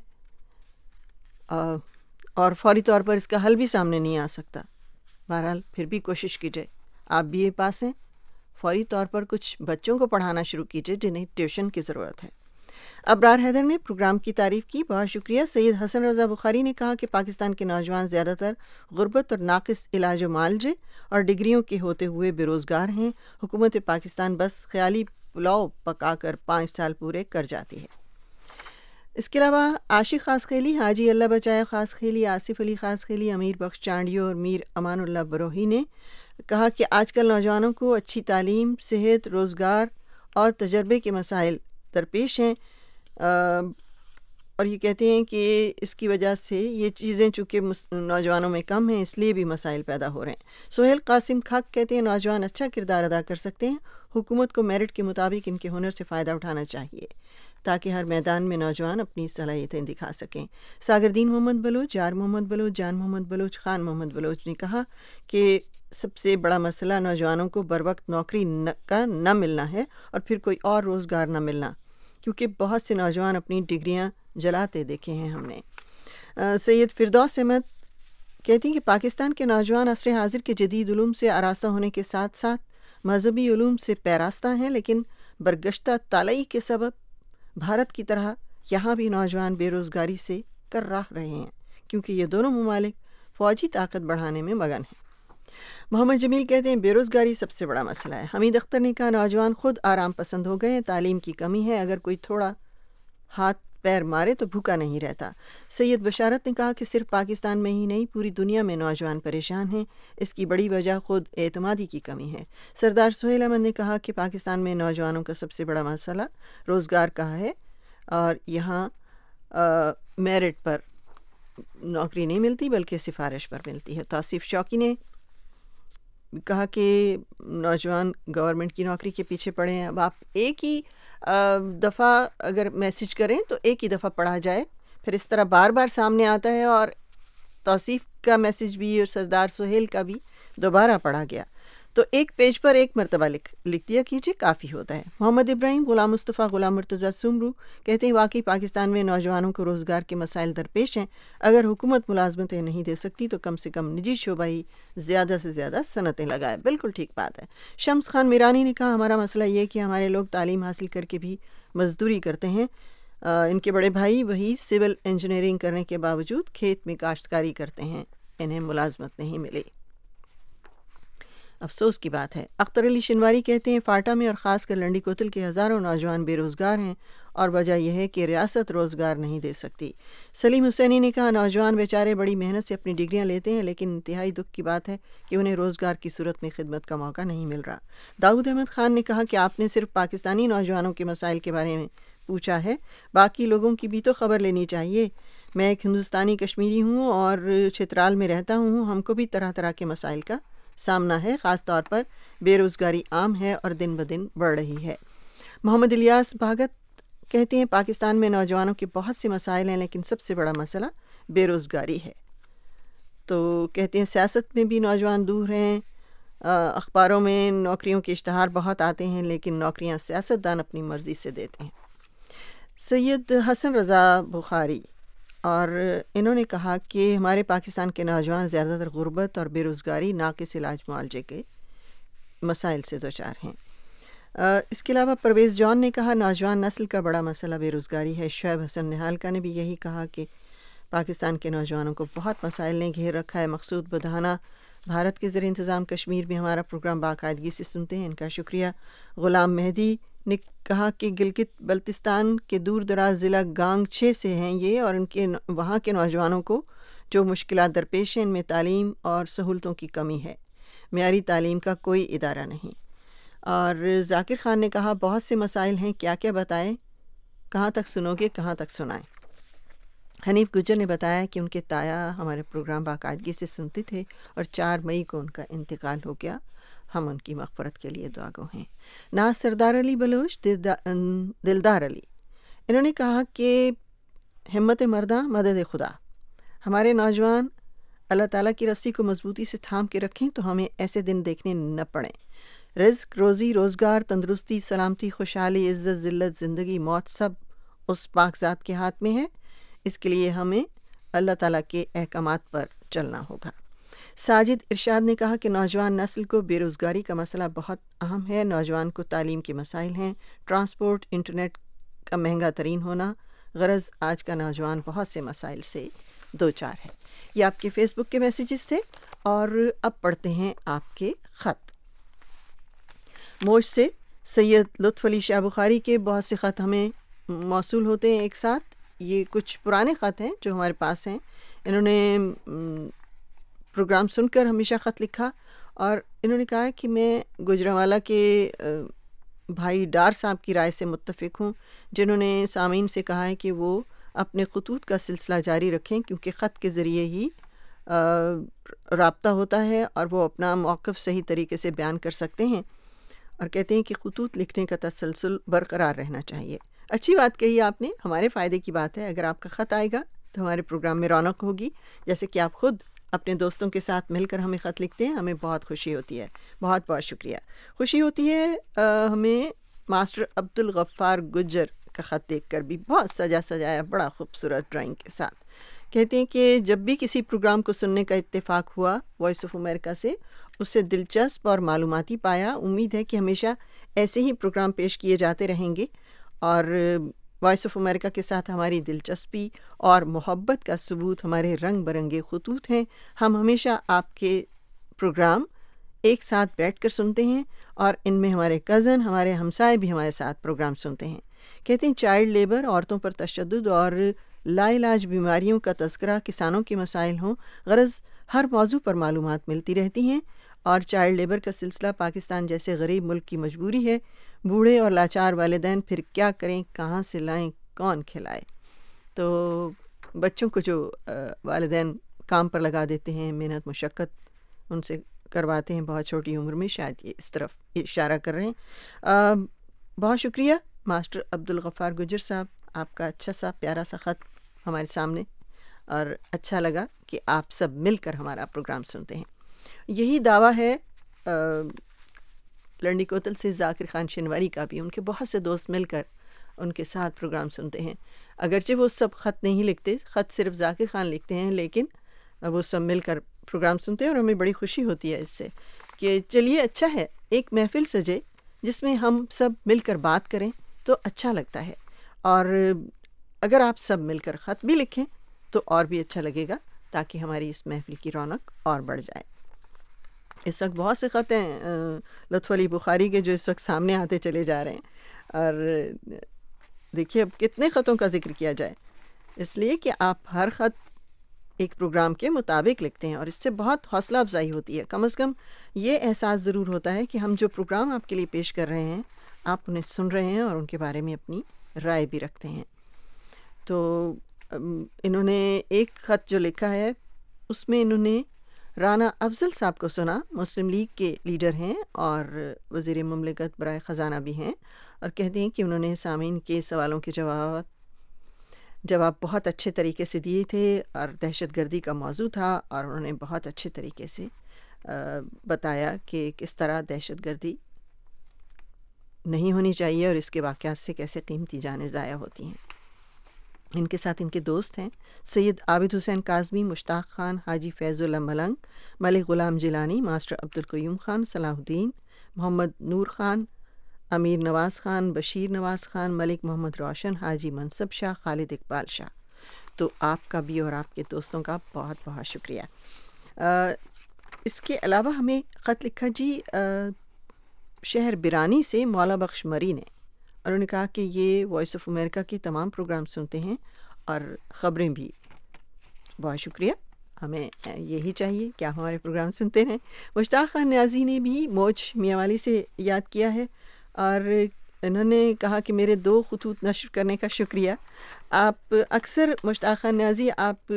اور فوری طور پر اس کا حل بھی سامنے نہیں آ سکتا۔ بہرحال پھر بھی کوشش کیجئے، آپ BA پاس ہیں، فوری طور پر کچھ بچوں کو پڑھانا شروع کیجئے جنہیں ٹیوشن کی ضرورت ہے۔ ابرار حیدر نے پروگرام کی تعریف کی، بہت شکریہ۔ سید حسن رضا بخاری نے کہا کہ پاکستان کے نوجوان زیادہ تر غربت اور ناقص علاج و معالجے اور ڈگریوں کے ہوتے ہوئے بے روزگار ہیں۔ حکومت پاکستان بس خیالی پلاؤ پکا کر 5 سال پورے کر جاتی ہے۔ اس کے علاوہ عاشق خاص خیلی، حاجی اللہ بچائے خاص خیلی، آصف علی خاص خیلی، امیر بخش چانڈیو اور میر امان اللہ بروہی نے کہا کہ آج کل نوجوانوں کو اچھی تعلیم، صحت، روزگار اور تجربے کے مسائل درپیش ہیں، اور یہ کہتے ہیں کہ اس کی وجہ سے یہ چیزیں چونکہ نوجوانوں میں کم ہیں اس لیے بھی مسائل پیدا ہو رہے ہیں۔ سہیل قاسم خاک کہتے ہیں نوجوان اچھا کردار ادا کر سکتے ہیں، حکومت کو میرٹ کے مطابق ان کے ہنر سے فائدہ اٹھانا چاہیے تاکہ ہر میدان میں نوجوان اپنی صلاحیتیں دکھا سکیں۔ ساگردین محمد بلوچ، یار محمد بلوچ، جان محمد بلوچ، خان محمد بلوچ نے کہا کہ سب سے بڑا مسئلہ نوجوانوں کو بروقت نوکری کا نہ ملنا ہے اور پھر کوئی اور روزگار نہ ملنا، کیونکہ بہت سے نوجوان اپنی ڈگریاں جلاتے دیکھے ہیں ہم نے۔ سید فردوس احمد کہتی ہیں کہ پاکستان کے نوجوان عصر حاضر کے جدید علوم سے آراستہ ہونے کے ساتھ ساتھ مذہبی علوم سے پیراستہ ہیں، لیکن برگشتہ طالعی کے سبب بھارت کی طرح یہاں بھی نوجوان بے روزگاری سے کر رہے ہیں، کیونکہ یہ دونوں ممالک فوجی طاقت بڑھانے میں مگن ہیں۔ محمد جمیل کہتے ہیں بے روزگاری سب سے بڑا مسئلہ ہے۔ حمید اختر نے کہا نوجوان خود آرام پسند ہو گئے ہیں، تعلیم کی کمی ہے، اگر کوئی تھوڑا ہاتھ پیر مارے تو بھوکا نہیں رہتا۔ سید بشارت نے کہا کہ صرف پاکستان میں ہی نہیں پوری دنیا میں نوجوان پریشان ہیں، اس کی بڑی وجہ خود اعتمادی کی کمی ہے۔ سردار سہیل احمد نے کہا کہ پاکستان میں نوجوانوں کا سب سے بڑا مسئلہ روزگار کا ہے اور یہاں میرٹ پر نوکری نہیں ملتی بلکہ سفارش پر ملتی ہے۔ توصیف شوقی نے کہا کہ نوجوان گورنمنٹ کی نوکری کے پیچھے پڑے ہیں۔ اب آپ ایک ہی دفعہ اگر میسج کریں تو ایک ہی دفعہ پڑھا جائے، پھر اس طرح بار بار سامنے آتا ہے اور توصیف کا میسج بھی اور سردار سہیل کا بھی دوبارہ پڑھا گیا تو ایک پیج پر ایک مرتبہ لکھ دیا کیجیے، کافی ہوتا ہے۔ محمد ابراہیم غلام مصطفیٰ غلام مرتضیٰ سمرو کہتے ہیں واقعی پاکستان میں نوجوانوں کو روزگار کے مسائل درپیش ہیں، اگر حکومت ملازمتیں نہیں دے سکتی تو کم سے کم نجی شعبہ ہی زیادہ سے زیادہ صنعتیں لگائے۔ بالکل ٹھیک بات ہے۔ شمس خان میرانی نے کہا ہمارا مسئلہ یہ کہ ہمارے لوگ تعلیم حاصل کر کے بھی مزدوری کرتے ہیں، ان کے بڑے بھائی وہی سول انجینئرنگ کرنے کے باوجود کھیت میں کاشتکاری کرتے ہیں، انہیں ملازمت نہیں ملی، افسوس کی بات ہے۔ اختر علی شنواری کہتے ہیں فاٹا میں اور خاص کر لنڈی کوتل کے ہزاروں نوجوان بے روزگار ہیں اور وجہ یہ ہے کہ ریاست روزگار نہیں دے سکتی۔ سلیم حسینی نے کہا نوجوان بیچارے بڑی محنت سے اپنی ڈگریاں لیتے ہیں لیکن انتہائی دکھ کی بات ہے کہ انہیں روزگار کی صورت میں خدمت کا موقع نہیں مل رہا۔ داؤد احمد خان نے کہا کہ آپ نے صرف پاکستانی نوجوانوں کے مسائل کے بارے میں پوچھا ہے، باقی لوگوں کی بھی تو خبر لینی چاہیے۔ میں ایک ہندوستانی کشمیری ہوں اور چترال میں رہتا ہوں، ہم کو بھی طرح طرح کے مسائل کا سامنا ہے، خاص طور پر بے روزگاری عام ہے اور دن بدن بڑھ رہی ہے۔ محمد الیاس بھاگت کہتے ہیں پاکستان میں نوجوانوں کے بہت سے مسائل ہیں لیکن سب سے بڑا مسئلہ بے روزگاری ہے۔ تو کہتے ہیں سیاست میں بھی نوجوان دور ہیں، اخباروں میں نوکریوں کے اشتہار بہت آتے ہیں لیکن نوکریاں سیاستدان اپنی مرضی سے دیتے ہیں۔ سید حسن رضا بخاری اور انہوں نے کہا کہ ہمارے پاکستان کے نوجوان زیادہ تر غربت اور بے روزگاری، ناقص علاج معالجے کے مسائل سے دوچار ہیں۔ اس کے علاوہ پرویز جان نے کہا نوجوان نسل کا بڑا مسئلہ بے روزگاری ہے۔ شعیب حسن نہالکا نے بھی یہی کہا کہ پاکستان کے نوجوانوں کو بہت مسائل نے گھیر رکھا ہے۔ مقصود بدہانہ بھارت کے زیر انتظام کشمیر میں ہمارا پروگرام باقاعدگی سے سنتے ہیں، ان کا شکریہ۔ غلام مہدی نے کہا کہ گلگت بلتستان کے دور دراز ضلع گانگ 6 سے ہیں یہ، اور ان کے وہاں کے نوجوانوں کو جو مشکلات درپیش ہیں ان میں تعلیم اور سہولتوں کی کمی ہے، معیاری تعلیم کا کوئی ادارہ نہیں۔ اور ذاکر خان نے کہا بہت سے مسائل ہیں، کیا کیا بتائیں، کہاں تک سنو گے، کہاں تک سنائیں۔ حنیف گجر نے بتایا کہ ان کے تایا ہمارے پروگرام باقاعدگی سے سنتے تھے اور 4 مئی کو ان کا انتقال ہو گیا، ہم ان کی مغفرت کے لیے دعا گو ہیں۔ ناز سردار علی بلوچ دلدار علی، انہوں نے کہا کہ ہمت مرداں مدد خدا، ہمارے نوجوان اللہ تعالیٰ کی رسی کو مضبوطی سے تھام کے رکھیں تو ہمیں ایسے دن دیکھنے نہ پڑیں۔ رزق، روزی، روزگار، تندرستی، سلامتی، خوشحالی، عزت، ذلت، زندگی، موت سب اس پاک ذات کے ہاتھ میں ہے، اس کے لیے ہمیں اللہ تعالیٰ کے احکامات پر چلنا ہوگا۔ ساجد ارشاد نے کہا کہ نوجوان نسل کو بے روزگاری کا مسئلہ بہت اہم ہے، نوجوان کو تعلیم کے مسائل ہیں، ٹرانسپورٹ، انٹرنیٹ کا مہنگا ترین ہونا، غرض آج کا نوجوان بہت سے مسائل سے دوچار ہے۔ یہ آپ کے فیس بک کے میسیجز تھے اور اب پڑھتے ہیں آپ کے خط۔ موج سے سید لطف علی شاہ بخاری کے بہت سے خط ہمیں موصول ہوتے ہیں ایک ساتھ، یہ کچھ پرانے خط ہیں جو ہمارے پاس ہیں۔ انہوں نے پروگرام سن کر ہمیشہ خط لکھا اور انہوں نے کہا کہ میں گجرانوالہ کے بھائی ڈار صاحب کی رائے سے متفق ہوں، جنہوں نے سامعین سے کہا ہے کہ وہ اپنے خطوط کا سلسلہ جاری رکھیں کیونکہ خط کے ذریعے ہی رابطہ ہوتا ہے اور وہ اپنا موقف صحیح طریقے سے بیان کر سکتے ہیں، اور کہتے ہیں کہ خطوط لکھنے کا تسلسل برقرار رہنا چاہیے۔ اچھی بات کہی آپ نے، ہمارے فائدے کی بات ہے، اگر آپ کا خط آئے گا تو ہمارے پروگرام میں رونق ہوگی، جیسے کہ آپ خود اپنے دوستوں کے ساتھ مل کر ہمیں خط لکھتے ہیں، ہمیں بہت خوشی ہوتی ہے۔ بہت بہت شکریہ۔ خوشی ہوتی ہے ہمیں ماسٹر عبد الغفار گجر کا خط دیکھ کر بھی، بہت سجا سجایا، بڑا خوبصورت ڈرائنگ کے ساتھ. کہتے ہیں کہ جب بھی کسی پروگرام کو سننے کا اتفاق ہوا وائس آف امریکہ سے، اسے دلچسپ اور معلوماتی پایا. امید ہے کہ ہمیشہ ایسے ہی پروگرام پیش کیے جاتے رہیں گے، اور وائس آف امریکہ کے ساتھ ہماری دلچسپی اور محبت کا ثبوت ہمارے رنگ برنگے خطوط ہیں. ہم ہمیشہ آپ کے پروگرام ایک ساتھ بیٹھ کر سنتے ہیں، اور ان میں ہمارے کزن، ہمارے ہمسائے بھی ہمارے ساتھ پروگرام سنتے ہیں. کہتے ہیں چائلڈ لیبر، عورتوں پر تشدد اور لا علاج بیماریوں کا تذکرہ، کسانوں کے مسائل ہوں، غرض ہر موضوع پر معلومات ملتی رہتی ہیں. اور چائلڈ لیبر کا سلسلہ پاکستان جیسے غریب ملک کی مجبوری ہے. بوڑھے اور لاچار والدین پھر کیا کریں، کہاں سے لائیں، کون کھلائے. تو بچوں کو جو والدین کام پر لگا دیتے ہیں، محنت مشقت ان سے کرواتے ہیں بہت چھوٹی عمر میں، شاید یہ اس طرف اشارہ کر رہے ہیں. بہت شکریہ ماسٹر عبدالغفار گجر صاحب، آپ کا اچھا سا پیارا سا خط ہمارے سامنے، اور اچھا لگا کہ آپ سب مل کر ہمارا پروگرام سنتے ہیں. یہی دعویٰ ہے لنڈی کوتل سے ذاکر خان شنواری کا بھی. ان کے بہت سے دوست مل کر ان کے ساتھ پروگرام سنتے ہیں. اگرچہ وہ سب خط نہیں لکھتے، خط صرف ذاکر خان لکھتے ہیں، لیکن وہ سب مل کر پروگرام سنتے ہیں، اور ہمیں بڑی خوشی ہوتی ہے اس سے کہ چلیے اچھا ہے ایک محفل سجے جس میں ہم سب مل کر بات کریں تو اچھا لگتا ہے. اور اگر آپ سب مل کر خط بھی لکھیں تو اور بھی اچھا لگے گا، تاکہ ہماری اس محفل کی رونق اور بڑھ جائے. اس وقت بہت سے خط ہیں لطف علی بخاری کے جو اس وقت سامنے آتے چلے جا رہے ہیں، اور دیکھیے اب کتنے خطوں کا ذکر کیا جائے، اس لیے کہ آپ ہر خط ایک پروگرام کے مطابق لکھتے ہیں، اور اس سے بہت حوصلہ افزائی ہوتی ہے. کم از کم یہ احساس ضرور ہوتا ہے کہ ہم جو پروگرام آپ کے لیے پیش کر رہے ہیں آپ انہیں سن رہے ہیں اور ان کے بارے میں اپنی رائے بھی رکھتے ہیں. تو انہوں نے ایک خط جو لکھا ہے اس میں انہوں نے رانا افضل صاحب کو سنا، مسلم لیگ کے لیڈر ہیں اور وزیر مملکت برائے خزانہ بھی ہیں، اور کہتے ہیں کہ انہوں نے سامعین کے سوالوں کے جواب بہت اچھے طریقے سے دیے تھے، اور دہشت گردی کا موضوع تھا، اور انہوں نے بہت اچھے طریقے سے بتایا کہ کس طرح دہشت گردی نہیں ہونی چاہیے اور اس کے واقعات سے کیسے قیمتی جانیں ضائع ہوتی ہیں. ان کے ساتھ ان کے دوست ہیں سید عابد حسین کاظمی، مشتاق خان، حاجی فیض اللہ ملنگ، ملک غلام جیلانی، ماسٹر عبدالقیوم خان، صلاح الدین، محمد نور خان، امیر نواز خان، بشیر نواز خان، ملک محمد روشن، حاجی منصب شاہ، خالد اقبال شاہ. تو آپ کا بھی اور آپ کے دوستوں کا بہت بہت شکریہ. اس کے علاوہ ہمیں خط لکھا جی شہر برانی سے مولا بخش مری نے، اور انہوں نے کہا کہ یہ وائس آف امریکہ کے تمام پروگرام سنتے ہیں اور خبریں بھی. بہت شکریہ، ہمیں یہی چاہیے کہ آپ ہمارے پروگرام سنتے رہیں. مشتاق خان نیازی نے بھی موج میاں والی سے یاد کیا ہے، اور انہوں نے کہا کہ میرے 2 خطوط نشر کرنے کا شکریہ. آپ اکثر مشتاق خان نیازی آپ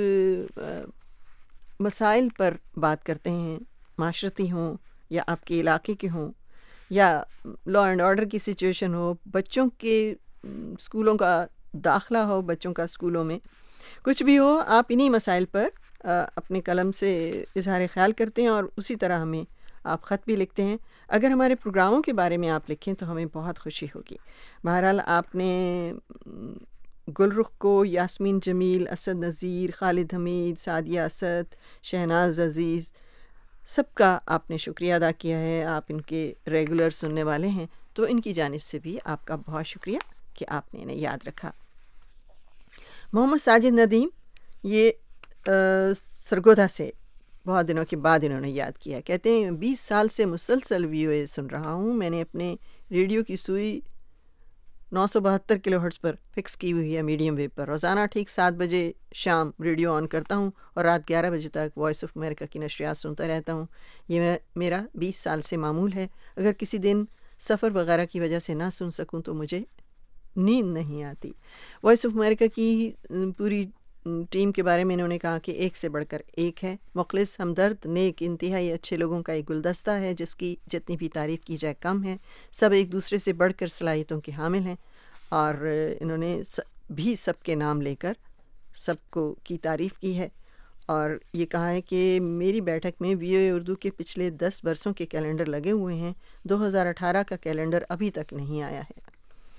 مسائل پر بات کرتے ہیں، معاشرتی ہوں یا آپ کے علاقے کے ہوں یا لا اینڈ آرڈر کی سچویشن ہو، بچوں کے اسکولوں کا داخلہ ہو، بچوں کا اسکولوں میں کچھ بھی ہو، آپ انہی مسائل پر اپنے قلم سے اظہار خیال کرتے ہیں، اور اسی طرح ہمیں آپ خط بھی لکھتے ہیں. اگر ہمارے پروگراموں کے بارے میں آپ لکھیں تو ہمیں بہت خوشی ہوگی. بہرحال آپ نے گل رخ کو، یاسمین جمیل، اسد نذیر، خالد حمید، سعدیہ اسد، شہناز عزیز، سب کا آپ نے شکریہ ادا کیا ہے. آپ ان کے ریگولر سننے والے ہیں، تو ان کی جانب سے بھی آپ کا بہت شکریہ کہ آپ نے انہیں یاد رکھا. محمد ساجد ندیم، یہ سرگودا سے بہت دنوں کے بعد انہوں نے یاد کیا. کہتے ہیں 20 سال سے مسلسل VOA سن رہا ہوں. میں نے اپنے ریڈیو کی سوئی 972 کلو ہرٹز پر فکس کی ہوئی ہے میڈیم ویو پر. روزانہ ٹھیک 7 بجے شام ریڈیو آن کرتا ہوں اور رات 11 بجے تک وائس آف امریکہ کی نشریات سنتا رہتا ہوں. یہ میرا 20 سال سے معمول ہے. اگر کسی دن سفر وغیرہ کی وجہ سے نہ سن سکوں تو مجھے نیند نہیں آتی. وائس آف امریکہ کی پوری ٹیم کے بارے میں انہوں نے کہا کہ ایک سے بڑھ کر ایک ہے. مخلص، ہمدرد، نیک، انتہائی اچھے لوگوں کا ایک گلدستہ ہے جس کی جتنی بھی تعریف کی جائے کم ہے. سب ایک دوسرے سے بڑھ کر صلاحیتوں کے حامل ہیں، اور انہوں نے بھی سب کے نام لے کر سب کو کی تعریف کی ہے. اور یہ کہا ہے کہ میری بیٹھک میں VOA اردو کے پچھلے 10 برسوں کے کیلنڈر لگے ہوئے ہیں. 2018 کا کیلنڈر ابھی تک نہیں آیا ہے.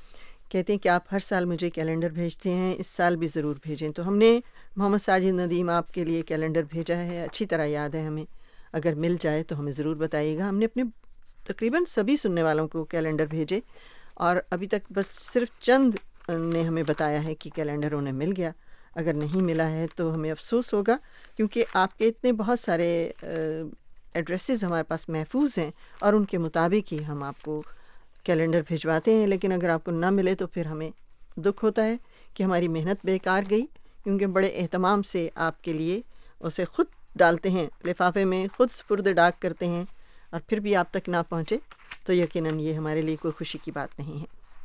کہتے ہیں کہ آپ ہر سال مجھے کیلنڈر بھیجتے ہیں، اس سال بھی ضرور بھیجیں. تو ہم نے محمد ساجد ندیم آپ کے لیے کیلنڈر بھیجا ہے، اچھی طرح یاد ہے ہمیں. اگر مل جائے تو ہمیں ضرور بتائیے گا. ہم نے اپنے تقریباً سبھی سننے والوں کو کیلنڈر بھیجے اور ابھی تک بس صرف چند نے ہمیں بتایا ہے کہ کیلنڈر انہیں مل گیا. اگر نہیں ملا ہے تو ہمیں افسوس ہوگا، کیونکہ آپ کے اتنے بہت سارے ایڈریسز ہمارے پاس محفوظ ہیں اور ان کے مطابق ہی ہم آپ کو کیلنڈر بھجواتے ہیں. لیکن اگر آپ کو نہ ملے تو پھر ہمیں دکھ ہوتا ہے کہ ہماری محنت بیکار گئی، کیونکہ بڑے اہتمام سے آپ کے لیے اسے خود ڈالتے ہیں لفافے میں، خود سپرد ڈاک کرتے ہیں، اور پھر بھی آپ تک نہ پہنچے تو یقیناً یہ ہمارے لیے کوئی خوشی کی بات نہیں ہے.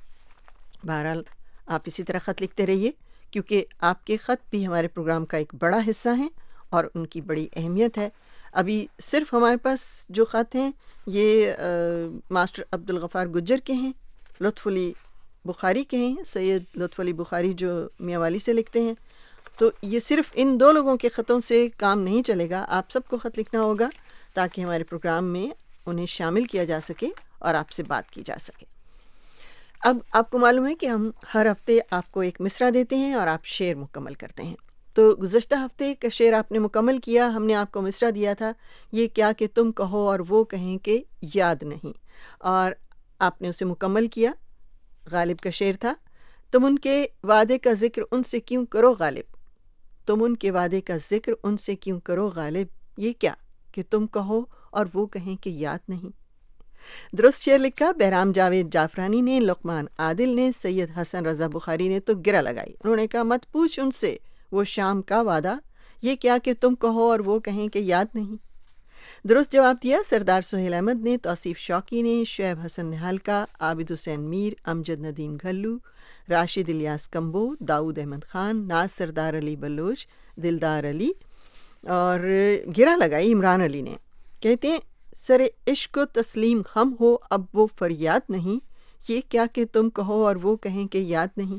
بہرحال آپ اسی طرح خط لکھتے رہیے، کیونکہ آپ کے خط بھی ہمارے پروگرام کا ایک بڑا حصہ ہیں اور ان کی بڑی اہمیت ہے. ابھی صرف ہمارے پاس جو خط ہیں یہ ماسٹر عبدالغفار گجر کے ہیں، لطف علی بخاری کے ہیں، سید لطف علی بخاری جو میاں والی سے لکھتے ہیں. تو یہ صرف ان دو لوگوں کے خطوں سے کام نہیں چلے گا، آپ سب کو خط لکھنا ہوگا تاکہ ہمارے پروگرام میں انہیں شامل کیا جا سکے اور آپ سے بات کی جا سکے. اب آپ کو معلوم ہے کہ ہم ہر ہفتے آپ کو ایک مصرع دیتے ہیں اور آپ شعر مکمل کرتے ہیں. تو گزشتہ ہفتے کا شعر آپ نے مکمل کیا. ہم نے آپ کو مصرع دیا تھا، یہ کیا کہ تم کہو اور وہ کہیں کہ یاد نہیں، اور آپ نے اسے مکمل کیا. غالب کا شعر تھا، تم ان کے وعدے کا ذکر ان سے کیوں کرو غالب، تم ان کے وعدے کا ذکر ان سے کیوں کرو غالب، یہ کیا کہ تم کہو اور وہ کہیں کہ یاد نہیں. درست شعر لکھا بہرام جاوید جعفرانی نے، لقمان عادل نے، سید حسن رضا بخاری نے تو گرہ لگائی. انہوں نے کہا مت پوچھ ان سے وہ شام کا وعدہ، یہ کیا کہ تم کہو اور وہ کہیں کہ یاد نہیں. درست جواب دیا سردار سہیل احمد نے، توصیف شوقی نے، شعیب حسن نہال کا، عابد حسین میر، امجد ندیم گھلو، راشد الیاس کمبو، داؤد احمد خان، ناز سردار علی بلوچ، دلدار علی، اور گرہ لگائی عمران علی نے. کہتے ہیں سر عشق و تسلیم خم ہو اب وہ فریاد نہیں، یہ کیا کہ تم کہو اور وہ کہیں کہ یاد نہیں.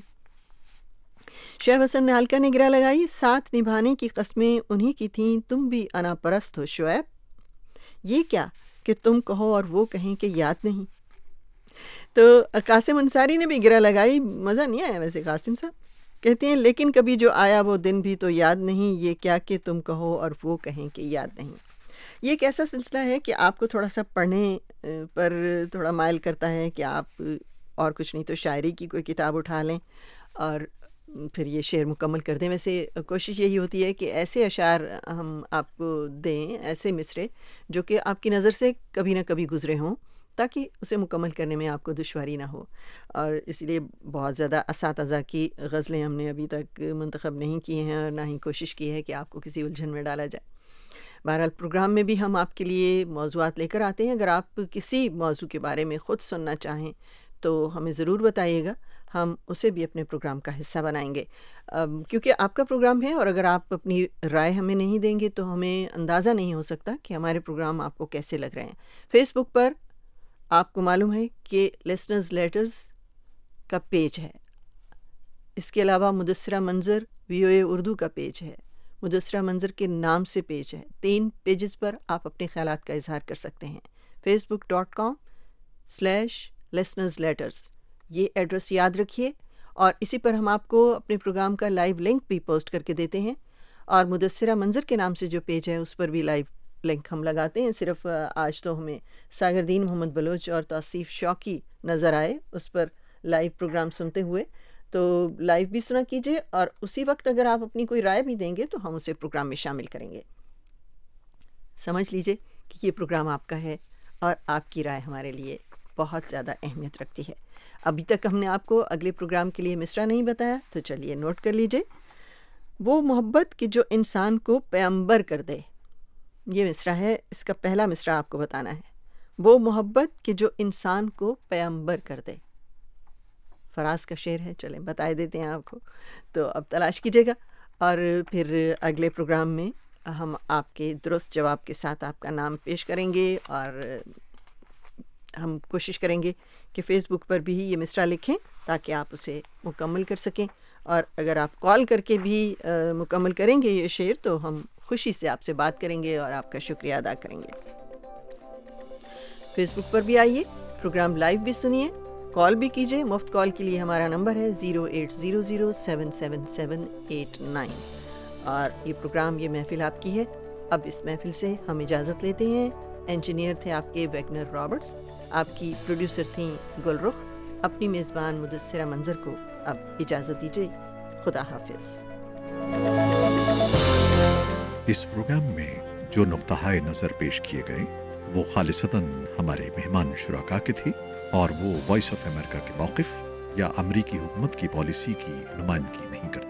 شعیب حسن نہالکا نے گرہ لگائی ساتھ نبھانے کی قسمیں انہی کی تھیں، تم بھی انا پرست ہو شعیب، یہ کیا کہ تم کہو اور وہ کہیں کہ یاد نہیں. تو قاسم انصاری نے بھی گرہ لگائی. مزہ نہیں آیا ویسے قاسم صاحب. کہتے ہیں لیکن کبھی جو آیا وہ دن بھی تو یاد نہیں، یہ کیا کہ تم کہو اور وہ کہیں کہ یاد نہیں. یہ ایک ایسا سلسلہ ہے کہ آپ کو تھوڑا سا پڑھنے پر تھوڑا مائل کرتا ہے کہ آپ اور کچھ نہیں تو شاعری کی کوئی کتاب اٹھا لیں اور پھر یہ شعر مکمل کر دیں. ویسے کوشش یہی ہوتی ہے کہ ایسے اشعار ہم آپ کو دیں، ایسے مصرے جو کہ آپ کی نظر سے کبھی نہ کبھی گزرے ہوں، تاکہ اسے مکمل کرنے میں آپ کو دشواری نہ ہو. اور اس لیے بہت زیادہ اساتذہ کی غزلیں ہم نے ابھی تک منتخب نہیں کی ہیں اور نہ ہی کوشش کی ہے کہ آپ کو کسی الجھن میں ڈالا جائے. بہرحال پروگرام میں بھی ہم آپ کے لیے موضوعات لے کر آتے ہیں. اگر آپ کسی موضوع کے بارے میں خود سننا چاہیں تو ہمیں ضرور بتائیے گا، ہم اسے بھی اپنے پروگرام کا حصہ بنائیں گے، کیونکہ آپ کا پروگرام ہے اور اگر آپ اپنی رائے ہمیں نہیں دیں گے تو ہمیں اندازہ نہیں ہو سکتا کہ ہمارے پروگرام آپ کو کیسے لگ رہے ہیں. فیس بک پر آپ کو معلوم ہے کہ لسنرز لیٹرز کا پیج ہے. اس کے علاوہ مدثرہ منظر VOA اردو کا پیج ہے، مدثرہ منظر کے نام سے پیج ہے. 3 پیجز پر آپ اپنے خیالات کا اظہار کر سکتے ہیں. facebook.com/listenersletters یہ ایڈریس یاد رکھیے، اور اسی پر ہم آپ کو اپنے پروگرام کا لائیو لنک بھی پوسٹ کر کے دیتے ہیں. اور مدثرہ منظر کے نام سے جو پیج ہے اس پر بھی لائیو لنک ہم لگاتے ہیں. صرف آج تو ہمیں ساگردین محمد بلوچ اور توصیف شوقی نظر آئے اس پر لائیو پروگرام سنتے ہوئے، تو لائیو بھی سنا کیجئے، اور اسی وقت اگر آپ اپنی کوئی رائے بھی دیں گے تو ہم اسے پروگرام میں شامل کریں گے. سمجھ لیجئے کہ یہ پروگرام آپ کا ہے اور آپ کی رائے ہمارے لیے بہت زیادہ اہمیت رکھتی ہے. ابھی تک ہم نے آپ کو اگلے پروگرام کے لیے مصرع نہیں بتایا، تو چلیے نوٹ کر لیجئے. وہ محبت کہ جو انسان کو پیغمبر کر دے، یہ مصرع ہے. اس کا پہلا مصرع آپ کو بتانا ہے. وہ محبت کہ جو انسان کو پیغمبر کر دے. فراز کا شعر ہے، چلیں بتائے دیتے ہیں آپ کو، تو اب تلاش کیجیے گا اور پھر اگلے پروگرام میں ہم آپ کے درست جواب کے ساتھ آپ کا نام پیش کریں گے، اور ہم کوشش کریں گے کہ فیس بک پر بھی یہ مصرع لکھیں تاکہ آپ اسے مکمل کر سکیں. اور اگر آپ کال کر کے بھی مکمل کریں گے یہ شعر تو ہم خوشی سے آپ سے بات کریں گے اور آپ کا شکریہ ادا کریں گے. فیس بک پر بھی آئیے، پروگرام لائیو بھی سنیے. कॉल भी कीजिए। मुफ्त कॉल के लिए हमारा नंबर है 0800777889। और ये प्रोग्राम, ये महफिल आपकी है। अब इस महफिल से हम इजाज़त लेते हैं। इंजीनियर थे आपके वैगनर रॉबर्ट्स, आपकी प्रोड्यूसर थी गुलरुख। अपनी मेज़बान मुदस्सिरा मंजर को अब इजाज़त दीजिए। खुदा हाफिज़। इस प्रोग्राम में जो नुक्ता-ए नज़र पेश किए गए वो खालिसतन हमारे मेहमान शुराका के थे और वो वॉइस ऑफ अमेरिका के मौक़िफ़ या अमरीकी हुकूमत की पॉलिसी की नुमाइंदगी नहीं करते।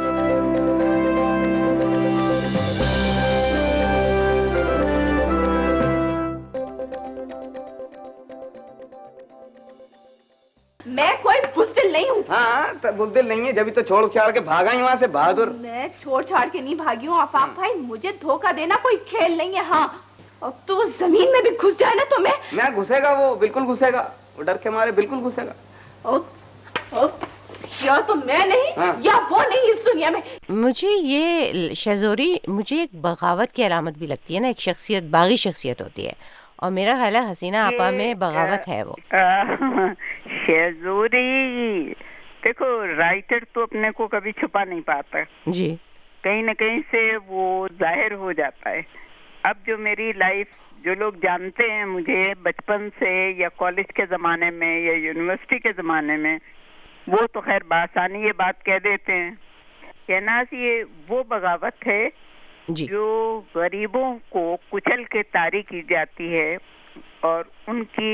मैं कोई बुज़दिल नहीं हूँ। हाँ तो बुज़दिल नहीं है, जब तो छोड़ छाड़ के भागा ही वहाँ से बहादुर। मैं छोड़ छाड़ के नहीं भागी हूँ आफाक भाई, मुझे धोखा देना कोई खेल नहीं है। हाँ अब तो वो जमीन में भी घुस जाए ना तो मैं घुसेगा, वो बिल्कुल घुसेगा, वो डर के मारे बिल्कुल घुसेगा। या तो मैं नहीं या वो नहीं इस दुनिया में। मुझे ये शहज़ोरी मुझे एक बगावत की अलामत भी लगती है ना, एक शख्सियत, बागी शख्सियत होती है, और मेरा ख्याल है हसीना आपा में बगावत है। वो शहज़ोरी देखो, राइटर तो अपने को कभी छुपा नहीं पाता जी, कहीं न कहीं से वो जाहिर हो जाता है। अब जो मेरी लाइफ, जो लोग जानते हैं मुझे बचपन से या कॉलेज के ज़माने में या यूनिवर्सिटी के ज़माने में, वो तो खैर बासानी ये बात कह देते हैं। कहना ये वो बगावत है जो गरीबों को कुचल के तारी की जाती है और उनकी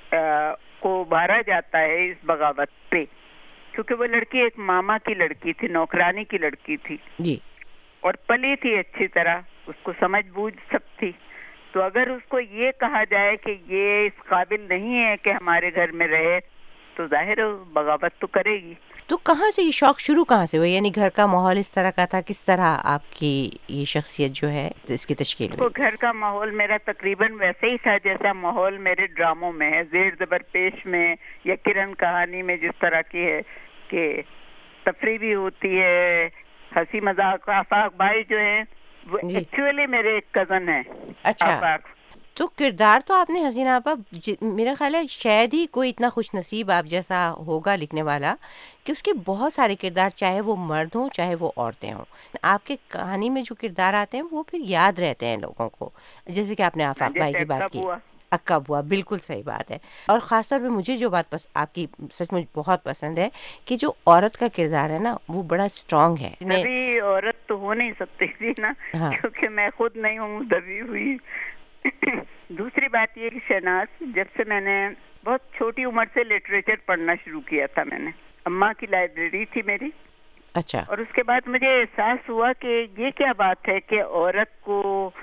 को उभारा जाता है इस बगावत पे, क्योंकि वो लड़की एक मामा की लड़की थी, नौकरानी की लड़की थी जी, और पली थी अच्छी तरह, उसको समझ बूझ सब थी। तो अगर उसको ये कहा जाए कि ये इस काबिल नहीं है कि हमारे घर में रहे, तो जाहिर है बगावत तो करेगी। तो कहाँ से ये शौक शुरू कहाँ से हुआ? यानी घर का माहौल इस तरह का था, किस तरह आपकी ये शख्सियत जो है इसकी तश्कील हुई? तो घर का माहौल मेरा तकरीबन वैसे ही था जैसा माहौल मेरे ड्रामों में है, ज़ेर ज़बर पेश में या किरण कहानी में जिस तरह की है कि तफरी भी होती है, हंसी मजाक। आफाक भाई जो है वो एक्चुअली मेरे एक कज़न है। अच्छा, तो किरदार तो आपने हसीना आपा, मेरा ख्याल है शायद ही कोई इतना खुश नसीब आप जैसा होगा लिखने वाला कि उसके बहुत सारे किरदार, चाहे वो मर्द हों चाहे वो औरतें हों, आपके कहानी में जो किरदार आते हैं वो फिर याद रहते हैं लोगों को। जैसे कि आपने आफाक भाई की बात की, अक्का बुआ, बिल्कुल सही बात है। और ख़ासतौर पे मुझे जो बात आपकी सचमुच बहुत पसंद है कि जो औरत का किरदार है ना वो बड़ा स्ट्रॉन्ग है। दबी औरत तो हो नहीं सकती थी ना, क्योंकि मैं खुद नहीं हूँ दबी हुई। दूसरी बात ये कि शहनाज, जब से मैंने बहुत छोटी उम्र से लिटरेचर पढ़ना शुरू किया था, मैंने अम्मा की लाइब्रेरी थी मेरी। अच्छा। और उसके बाद मुझे एहसास हुआ कि ये क्या बात है कि औरत को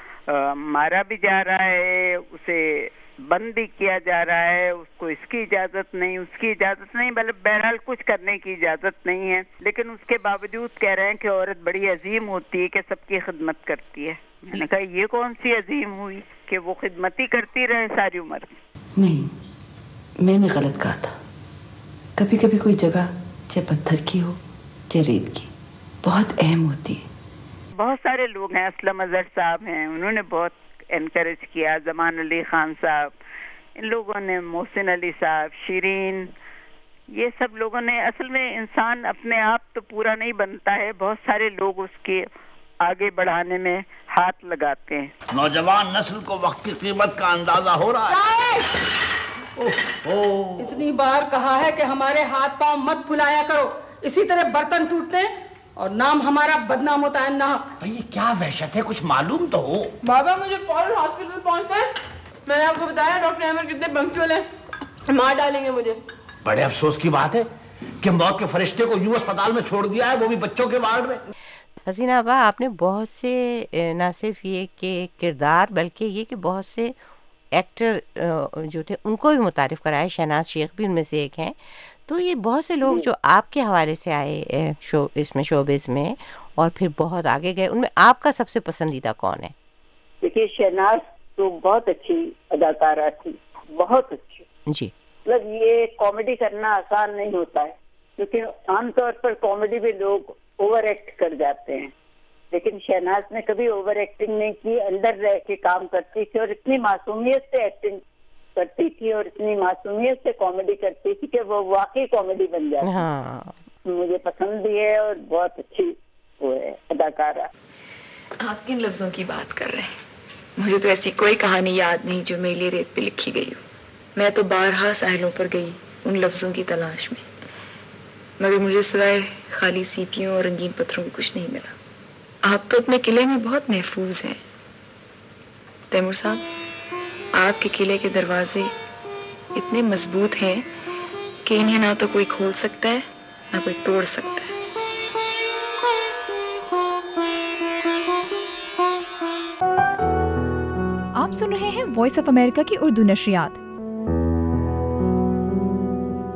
मारा भी जा रहा है, उसे बंद भी किया जा रहा है, उसको इसकी इजाजत नहीं, उसकी इजाजत नहीं, मतलब बहरहाल कुछ करने की इजाजत नहीं है, लेकिन उसके बावजूद कह रहे हैं कि औरत बड़ी अजीम होती है कि सबकी खिदमत करती है। मैंने कहा ये कौन सी अजीम हुई कि वो खिदमती करती रहे सारी उम्र? नहीं, मैंने गलत कहा था। कभी कभी कोई जगह चाहे पत्थर की हो चाहे रेत की, बहुत अहम होती है। बहुत सारे लोग हैं, असलम अजहर साहब हैं, उन्होंने बहुत एनकरेज किया, जमान अली खान साहब, इन लोगों ने, मोहसिन अली साहब, शिरीन, ये सब लोगों ने। असल में इंसान अपने आप तो पूरा नहीं बनता है, बहुत सारे लोग उसके आगे बढ़ाने में हाथ लगाते हैं। नौजवान नस्ल को वक्त की कीमत का अंदाजा हो रहा है। इतनी बार कहा है कि हमारे हाथ पांव मत फुलाया करो, इसी तरह बर्तन टूटते हैं और नाम हमारा बदनाम होता है ना। भाई ये क्या वहशत है, कुछ मालूम तो हो। बाबा मुझे फौरन हॉस्पिटल पहुंचना है, मैंने आपको बताया डॉक्टर अहमद कितने पंक्चुअल हैं, मार डालेंगे मुझे। बड़े अफसोस की बात है कि मौत के फरिश्ते को यूं अस्पताल में छोड़ दिया है, वो भी बच्चों के वार्ड में। हसीना अब्बा, आपने बहुत से ना सिर्फ ये कि किरदार बल्कि ये कि बहुत से एक्टर जो थे उनको भी मुतारिफ कराए, शहनाज शेख भी उनमें से एक हैं। तो ये बहुत से लोग जो आपके हवाले से आए शोबिज़ में और फिर बहुत आगे गए, उनमें आपका सबसे पसंदीदा कौन है? देखिए, शहनाज तो बहुत अच्छी अदाकारा थी, बहुत अच्छी जी। मतलब ये कॉमेडी करना आसान नहीं होता है, क्योंकि आमतौर पर कॉमेडी में लोग ओवर एक्ट कर जाते हैं, लेकिन शहनाज ने कभी ओवर एक्टिंग नहीं की, अंदर रह के काम करती थी और इतनी मासूमियत से एक्टिंग करती थी और इतनी मासूमियत से कॉमेडी करती थी कि वो वाकई कॉमेडी बन जाती। हाँ, मुझे पसंद भी है और बहुत अच्छी वो है अदाकारा। आप किन लफ्जों की बात कर रहे हैं? मुझे तो ऐसी कोई कहानी याद नहीं जो मेली रेत पे लिखी गई हो। मैं तो बारहा साहिलों पर गई उन लफ्जों की तलाश में, मगर मुझे सिवाय खाली सीपियों और रंगीन पत्थरों के कुछ नहीं मिला। आप तो अपने किले में बहुत महफूज हैं तैमूर साहब। आपके किले के दरवाजे इतने मजबूत हैं कि इन्हें ना तो कोई खोल सकता है ना कोई तोड़ सकता है। आप सुन रहे हैं वॉइस ऑफ अमेरिका की उर्दू नशरियात।